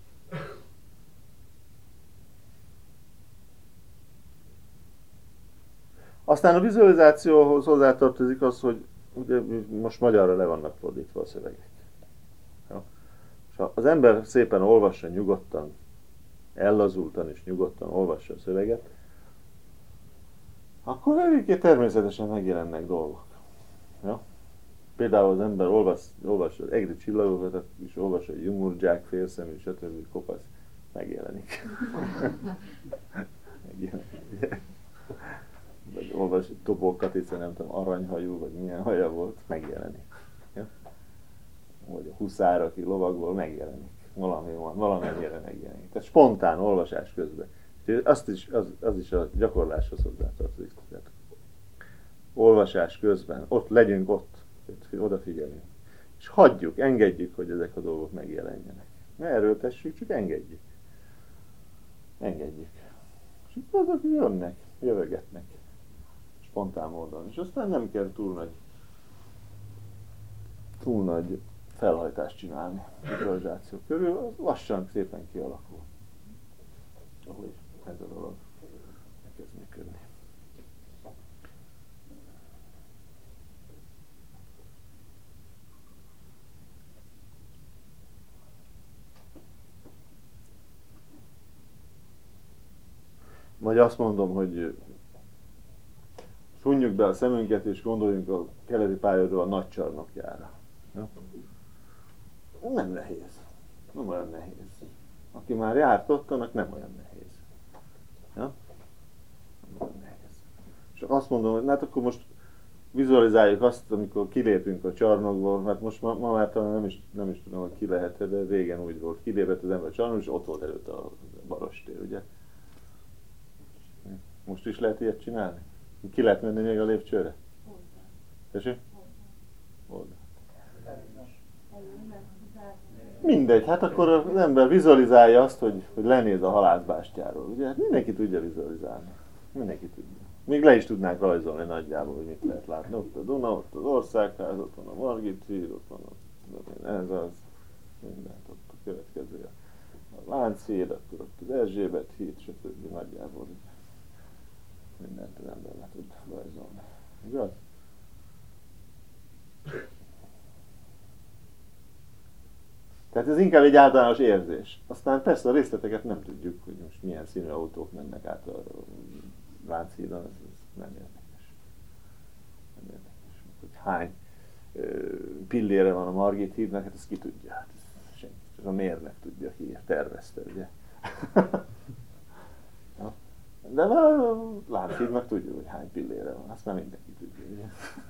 Aztán a vizualizációhoz hozzátartozik az, hogy ugye most magyarra le vannak fordítva a szövegek. Ja? És ha az ember szépen olvassa nyugodtan, ellazultan és nyugodtan olvassa a szöveget, akkor eléggé természetesen megjelennek dolgok. Ja? Például az ember olvassa az egri csillagokat, és olvassa a jumurdzsák, félszemű, stb. Kopasz, megjelenik. Vagy olvas Topó Katice, nem tudom, aranyhajú, vagy milyen haja volt, megjelenik. Ja? Vagy a huszár, aki lovagból megjelenik. Valami van, valamennyire megjelenik. Tehát spontán olvasás közben. Az is a gyakorláshoz hozzátartozik. Olvasás közben, legyünk ott, odafigyelünk. És hagyjuk, engedjük, hogy ezek a dolgok megjelenjenek. Ne erőltessük, csak engedjük. Engedjük. És azok jönnek, jövögetnek. Spontán módon. És aztán nem kell túl nagy felhajtást csinálni a vizualizáció körül, lassan szépen kialakul. Ahogy ez a dolog elkezd működni. Vagy azt mondom, hogy hunjuk be a szemünket, és gondoljunk a keleti pályaudvar nagy csarnokjára. Ja? Nem nehéz. Nem olyan nehéz. Aki már járt ott, annak nem olyan nehéz. Ja? Nem olyan nehéz. És azt mondom, hogy hát akkor most vizualizáljuk azt, amikor kilépünk a csarnokból, mert most ma már talán nem is tudom, hogy ki lehet, de régen úgy volt. Kilépett az ember a csarnokból, és ott volt előtt a Barostér, ugye? Most is lehet ilyet csinálni? Ki lehet menni még a lépcsőre? Tessék? Oda. Mindegy, hát akkor az ember vizualizálja azt, hogy lenéz a halászbástyáról. Ugye? Hát mindenki tudja vizualizálni. Mindenki tudja. Még le is tudnánk rajzolni nagyjából, hogy mit lehet látni. Ott a Duna, ott az Országház, ott van a Margit híd, ott van ez az, mindent, ott a következő a Lánchíd, akkor ott az Erzsébet híd, stb. Nagyjából. Mindent az ember le tud rajzolni. Igaz? Tehát ez inkább egy általános érzés. Aztán persze a részleteket nem tudjuk, hogy most milyen színű autók mennek át a Lánchídon, ez nem érdekes. Nem érdekes. Hogy hány pillére van a Margit hídnak, hát ezt ki tudja. Hát ez senki. Csak a mérnök tudja, ki tervezte, ugye? Ja. De a Lánchídnak tudjuk, hogy hány pillére van. Azt már mindenki tudja, ugye?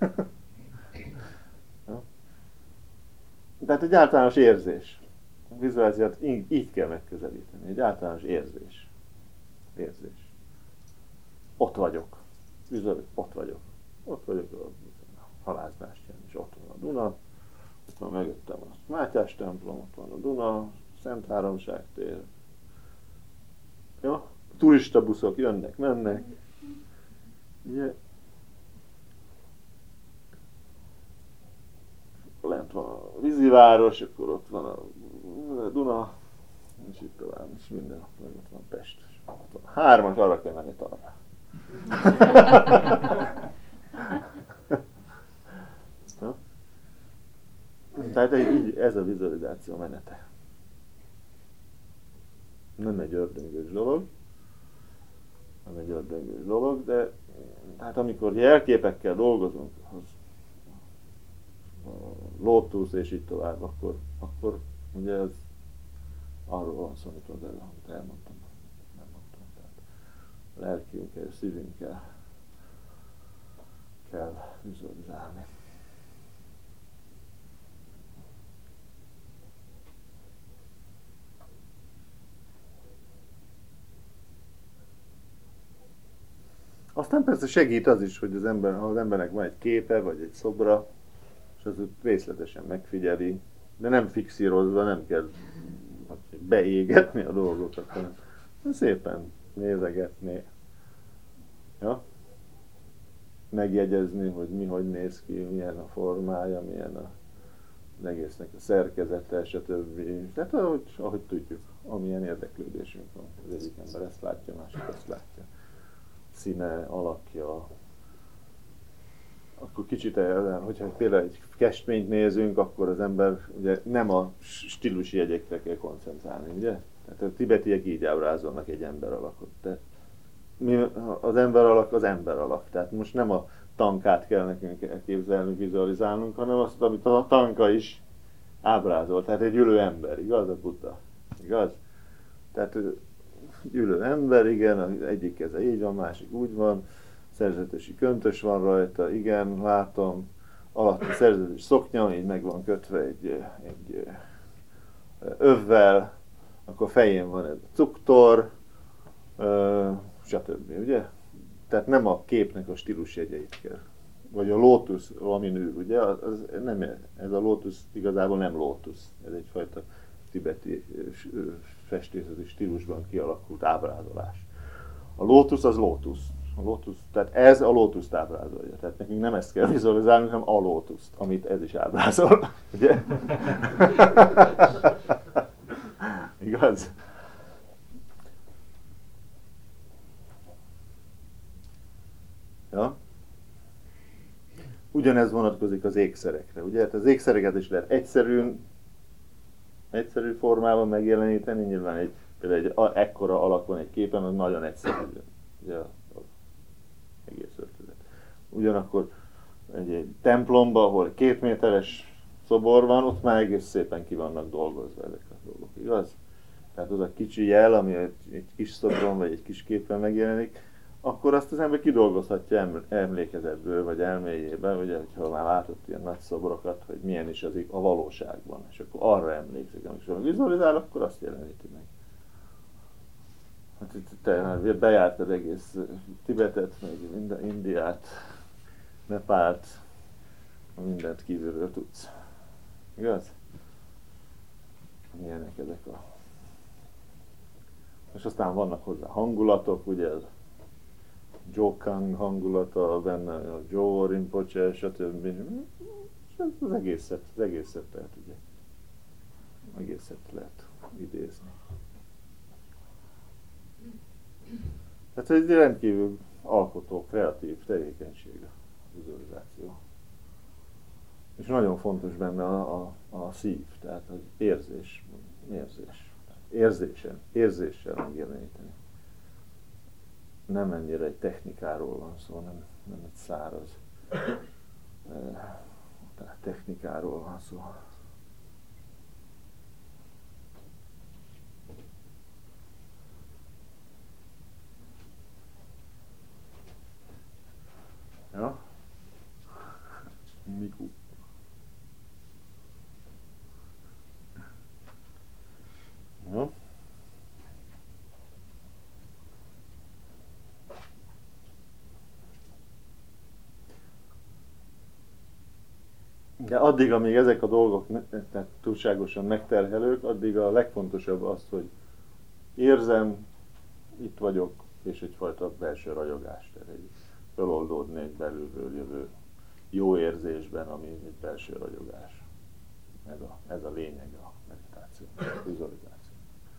Ja. Tehát egy általános érzés. A vizualizációt így kell megközelíteni. Egy általános érzés. Érzés. Ott vagyok. Ott vagyok. Ott vagyok a halászbástyán, és ott van a Duna. Ott van mögöttem a Mátyás templom, ott van a Duna, Szent Háromság tér. Jó? Turista buszok jönnek, mennek. Ugye? víziváros, akkor ott van a Duna, és itt tovább, és minden, ott van Pest. Ott van. 3-as, arra kell menni talán. Tehát így ez a vizualizáció menete. Nem egy ördöngős dolog, de hát amikor jelképekkel dolgozunk, a Lotus és így tovább, akkor ugye ez arról van szó, amit elmondtam. Tehát a lelkünkkel, a szívünkkel kell vizualizálni. Aztán persze segít az is, hogy ha az embernek van egy képe, vagy egy szobra, és az részletesen megfigyeli, de nem fixírozva, nem kell beégetni a dolgokat, hanem szépen nézegetni, ja? Megjegyezni, hogy mi hogy néz ki, milyen a formája, milyen az egésznek a szerkezete, stb. Tehát ahogy tudjuk, amilyen érdeklődésünk van. Az egyik ember ezt látja, a másik ezt látja. Színe, alakja. Akkor kicsit, hogyha például egy festményt nézünk, akkor az ember ugye nem a stílusi jegyekre kell koncentrálni, ugye? Tehát a tibetiek így ábrázolnak egy ember alakot, de az ember alak. Tehát most nem a tankát kell nekünk elképzelni, vizualizálnunk, hanem azt, amit a tanka is ábrázol. Tehát egy ülő ember, igaz? A Buddha, igaz? Tehát ülő ember, igen, egyik keze így van, másik úgy van, szerzetesi köntös van rajta, igen, látom, alatt a szerzetes szoknya, így meg van kötve egy övvel, akkor fején van egy cuktor, stb. Ugye? Tehát nem a képnek a stílusjegyeit kell. Vagy a lótusz, amin ül, ugye? Ez a lótusz igazából nem lótusz, ez egyfajta tibeti festészeti stílusban kialakult ábrázolás. A lótusz az lótusz. Tehát ez a lótuszt ábrázolja. Tehát nekünk nem ezt kell vizualizálni, hanem a lótuszt, amit ez is ábrázol. Ugye? Igaz? Ja? Ugyanez vonatkozik az ékszerekre. Ugye? Hát az ékszereket is lehet egyszerű formában megjeleníteni. Nyilván például egy ekkora alak van egy képen, az nagyon egyszerű. Ugye? Egész öltözet. Ugyanakkor egy templomban, ahol 2 méteres szobor van, ott már egész szépen ki vannak dolgozva ezek a dolgok, igaz? Tehát az a kicsi jel, ami egy kis szobron vagy egy kis képen megjelenik, akkor azt az ember kidolgozhatja emlékezetből vagy elméjében, ugye, hogyha már látott ilyen nagy szobrokat, hogy milyen is az a valóságban, és akkor arra emlékszik, amikor vizualizál, akkor azt jeleníti meg. Hát te bejártad egész Tibetet, meg Indiát, Nepált, mindent kívülről tudsz. Igaz? Milyenek ezek a... És aztán vannak hozzá hangulatok, ugye a Jokang hangulata, benne a Joe Rinpoche, stb. És az egészet lehet, ugye. Egészet lehet idézni. Tehát ez egy rendkívül alkotó, kreatív tevékenység a vizualizáció. És nagyon fontos benne a szív, tehát az érzéssel megjeleníteni. Nem ennyire egy technikáról van szó, nem egy száraz technikáról van szó. Ja? Miku. Ja? De addig, amíg ezek a dolgok túlságosan megterhelők, addig a legfontosabb az, hogy érzem, itt vagyok, és egyfajta belső ragyogást eredj. Feloldódni egy belülről jövő jó érzésben, ami egy belső ragyogás. Ez a lényeg a meditáció, a vizualizáció.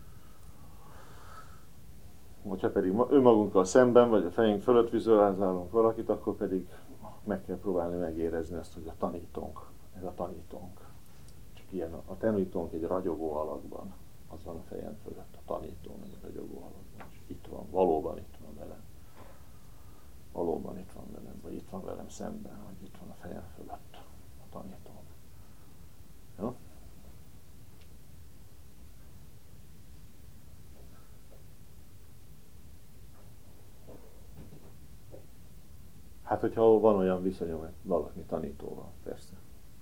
Hogyha pedig önmagunkkal szemben, vagy a fejünk fölött vizualizálunk valakit, akkor pedig meg kell próbálni megérezni azt, hogy a tanítónk, ez a tanítónk. Csak ilyen, a tanítónk egy ragyogó alakban, az van a fejem fölött, a tanító egy ragyogó alakban. És itt van, valóban itt van velem. Valóban itt van velem, vagy itt van velem szemben, vagy itt van a fejem fölött a tanítóm. Jó? Hát, hogyha van olyan viszonyom valaki tanítóval, persze.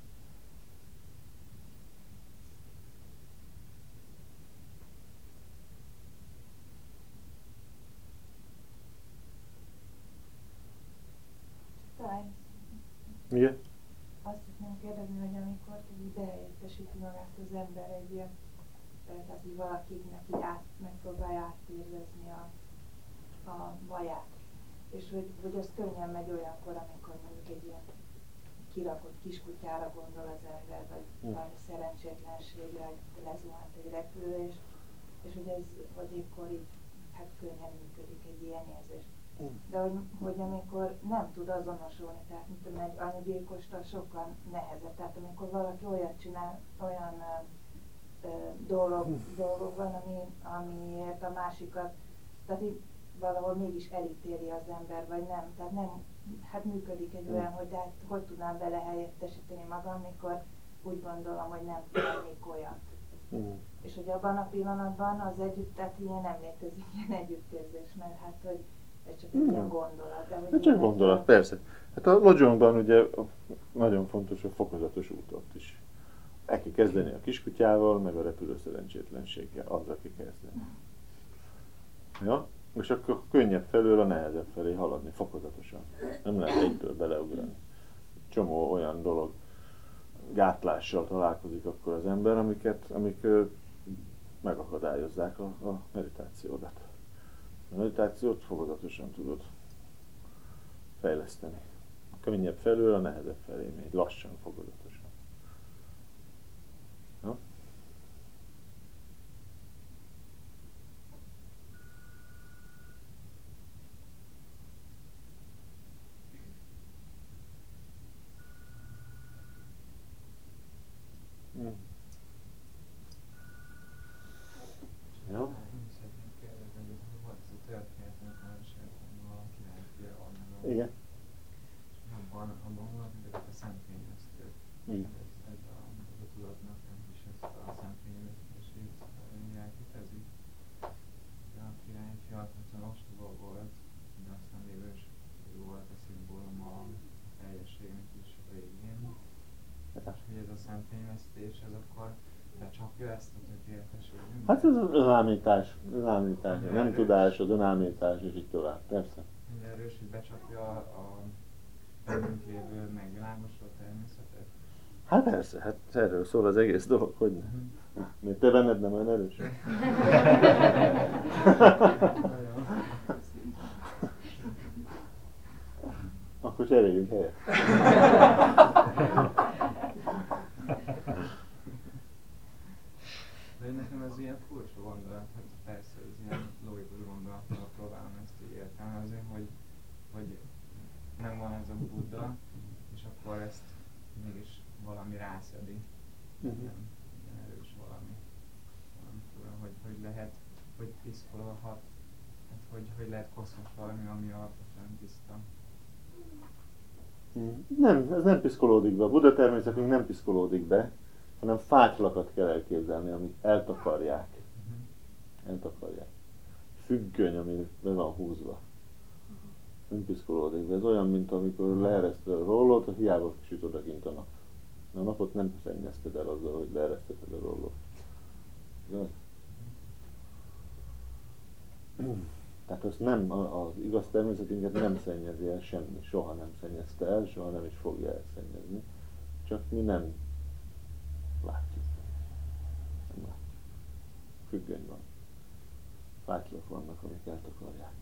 Igen? Azt szeretném kérdezni, hogy amikor így behelyettesíti magát az ember egy ilyen, tehát így valakinek így megpróbálja átérvezni a baját. És hogy az könnyen megy olyankor, amikor mondjuk egy ilyen kirakott kiskutyára gondol az ember, vagy valami szerencsétlenségre, hogy lezuhant egy repülő, és hogy ekkor így hát könnyen működik egy ilyen érzés. De hogy amikor nem tud azonosulni, tehát mint tudom, egy anyagyilkostól sokkal nehezebb. Tehát amikor valaki olyat csinál, olyan dolog van, amiért a másikat, tehát így valahol mégis elítéli az ember, vagy nem. Tehát nem, hát működik egy olyan, hogy de hát hogy tudnám vele helyettesíteni magam, mikor úgy gondolom, hogy nem tennék olyat. És hogy abban a pillanatban az tehát ilyen nem létezik ilyen együttérzés, mert hát, hogy ez csak egy ilyen gondolat. De hogy csak gondolat, persze. Hát a Lojongban ugye nagyon fontos a fokozatos út ott is. El kell kezdeni a kiskutyával, meg a repülő szerencsétlenséggel, azzal kell kezdeni. Ja? És akkor könnyebb felől a nehezebb felé haladni, fokozatosan. Nem lehet egyből beleugrani. Csomó olyan dolog, gátlással találkozik akkor az ember, amik megakadályozzák a meditációdat. A meditációt fokozatosan tudod fejleszteni. A könnyebb felől a nehezebb felé megy, lassan, fokozatosan. Ja? Ja? Igen. Abban van, hogy a szemfényvesztő. Ez a tudatnak is ezt a szemfényvesztőségét jelképezi. De a király fiatal ostoba volt, de aztán végül is ő volt a szimbólum a teljességnek is a végén. És hogy ez a szemfényvesztés, ez akkor becsapja ezt a tökéletességet? Hát ez az önállítás, nem tudás, az önállítás, és így tovább, persze. Erős, hogy becsapja a bennünk lévő megvilágosult természetet? Hát persze, hát erről szól az egész dolog, hogy ne. Mert te benned nem olyan erős? Akkor cseréljünk helyet. De nekem ez ilyen furcsa gondolat, hát persze ez ilyen logikus gondolattal próbálom ezt így értelmezni, hogy nem van ez a Buddha, és akkor ezt mégis valami rászedi. Ilyen erős valami fura, hogy lehet, hogy piszkolhat, hát hogy lehet koszos valami, ami alapvetően tiszta. Nem, ez nem piszkolódik be. A Buddha természetünk nem piszkolódik be, hanem fátylakat kell elképzelni, amik eltakarják. Eltakarják. Függöny, ami be van húzva. Nem piszkolódik be. Ez olyan, mint amikor leereszted a rollót, hogy hiába süt odakint a nap. A napot nem szennyezted el azzal, hogy leeresztetted a rollót. Igaz? Tehát azt nem, az igaz természetünket nem szennyezi el semmi. Soha nem szennyezte el, soha nem is fogja elszennyezni. Csak mi nem látjuk. Nem látjuk. Függöny van. Fátylak vannak, amik eltakarják.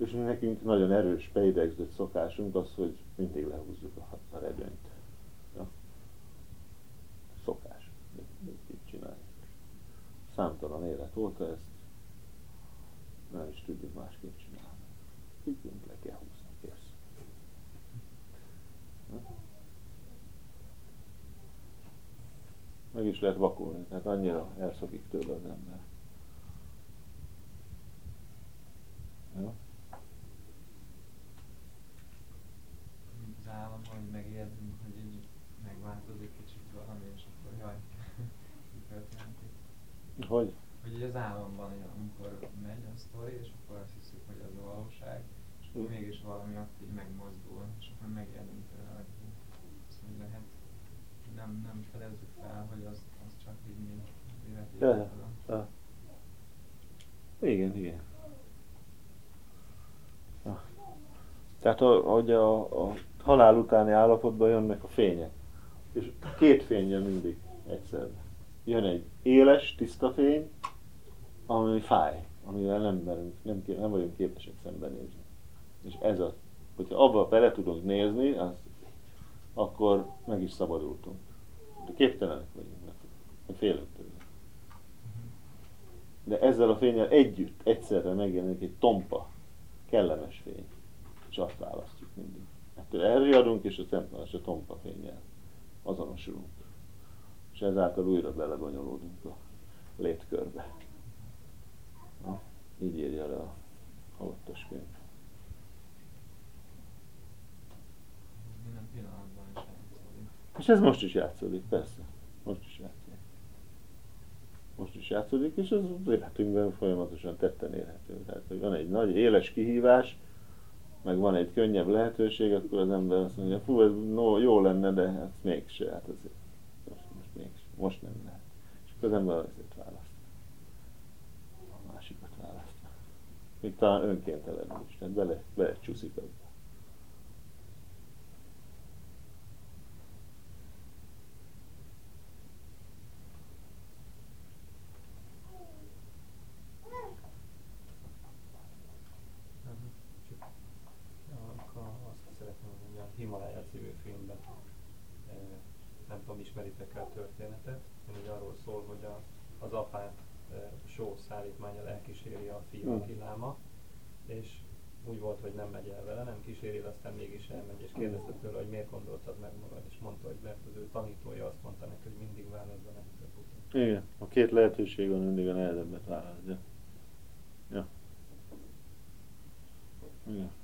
És nekünk nagyon erős, beidegzett szokásunk az, hogy mindig lehúzzuk a redőnyt. Ja? Szokás. Így csináljuk. Számtalan élet óta ezt nem is tudjuk másképp csinálni. Így le kell húzni, kész. Meg is lehet vakulni, tehát annyira elszokik tőle az ember. Ja? Az állam, hogy megértünk, hogy így megváltozik kicsit valami, és akkor jaj, mi történik. Hogy? Hogy így az államban, amikor megy a sztori, és akkor azt hiszük, hogy az a valóság, és akkor mégis valami ott így megmozdul, és akkor megértünk tőle, hogy azt hogy lehet. Nem fedezzük fel, hogy az csak így mi életében. Igen. Tehát hogy a halál utáni állapotban jönnek a fények. És két fény jön mindig egyszerre. Jön egy éles, tiszta fény, ami fáj, amivel nem vagyunk képesek szembenézni. És ez az, hogyha abba bele tudunk nézni, akkor meg is szabadultunk. De képtelenek vagyunk, mert félünk tőle. De ezzel a fénnyel együtt egyszerre megjelenik egy tompa, kellemes fény. És azt választjuk mindig. Ettől elriadunk, és a tompa fénnyel azonosulunk. És ezáltal újra belebonyolódunk a létkörbe. Na, így írja le a halottas könyv. Minden pillanatban is játszódik. És ez most is játszódik, persze. Most is játszódik, és az életünkben folyamatosan tetten érhető. Tehát, hogy van egy nagy éles kihívás, meg van egy könnyebb lehetőség, akkor az ember azt mondja, fú, ez jó lenne, de hát mégse, hát azért most nem lehet. És akkor az ember azért választ. A másikat választ. Még talán önkéntelenül is, tehát bele csúszik abba. Azt szeretném mondani, a Himalája című filmben, nem tudom, ismeritek-e a történetet, ami arról szól, hogy az apát só szállítmányal elkíséri a fia, aki láma, és úgy volt, hogy nem megy el vele, nem kíséri, aztán mégis elmegy, és kérdezte tőle, hogy miért gondoltad meg magad, és mondta, hogy mert az ő tanítója azt mondta neki, hogy mindig válaszd a nehezebb utat. Igen, a két lehetőség van, mindig a nehezebbet választja. Ja. Igen.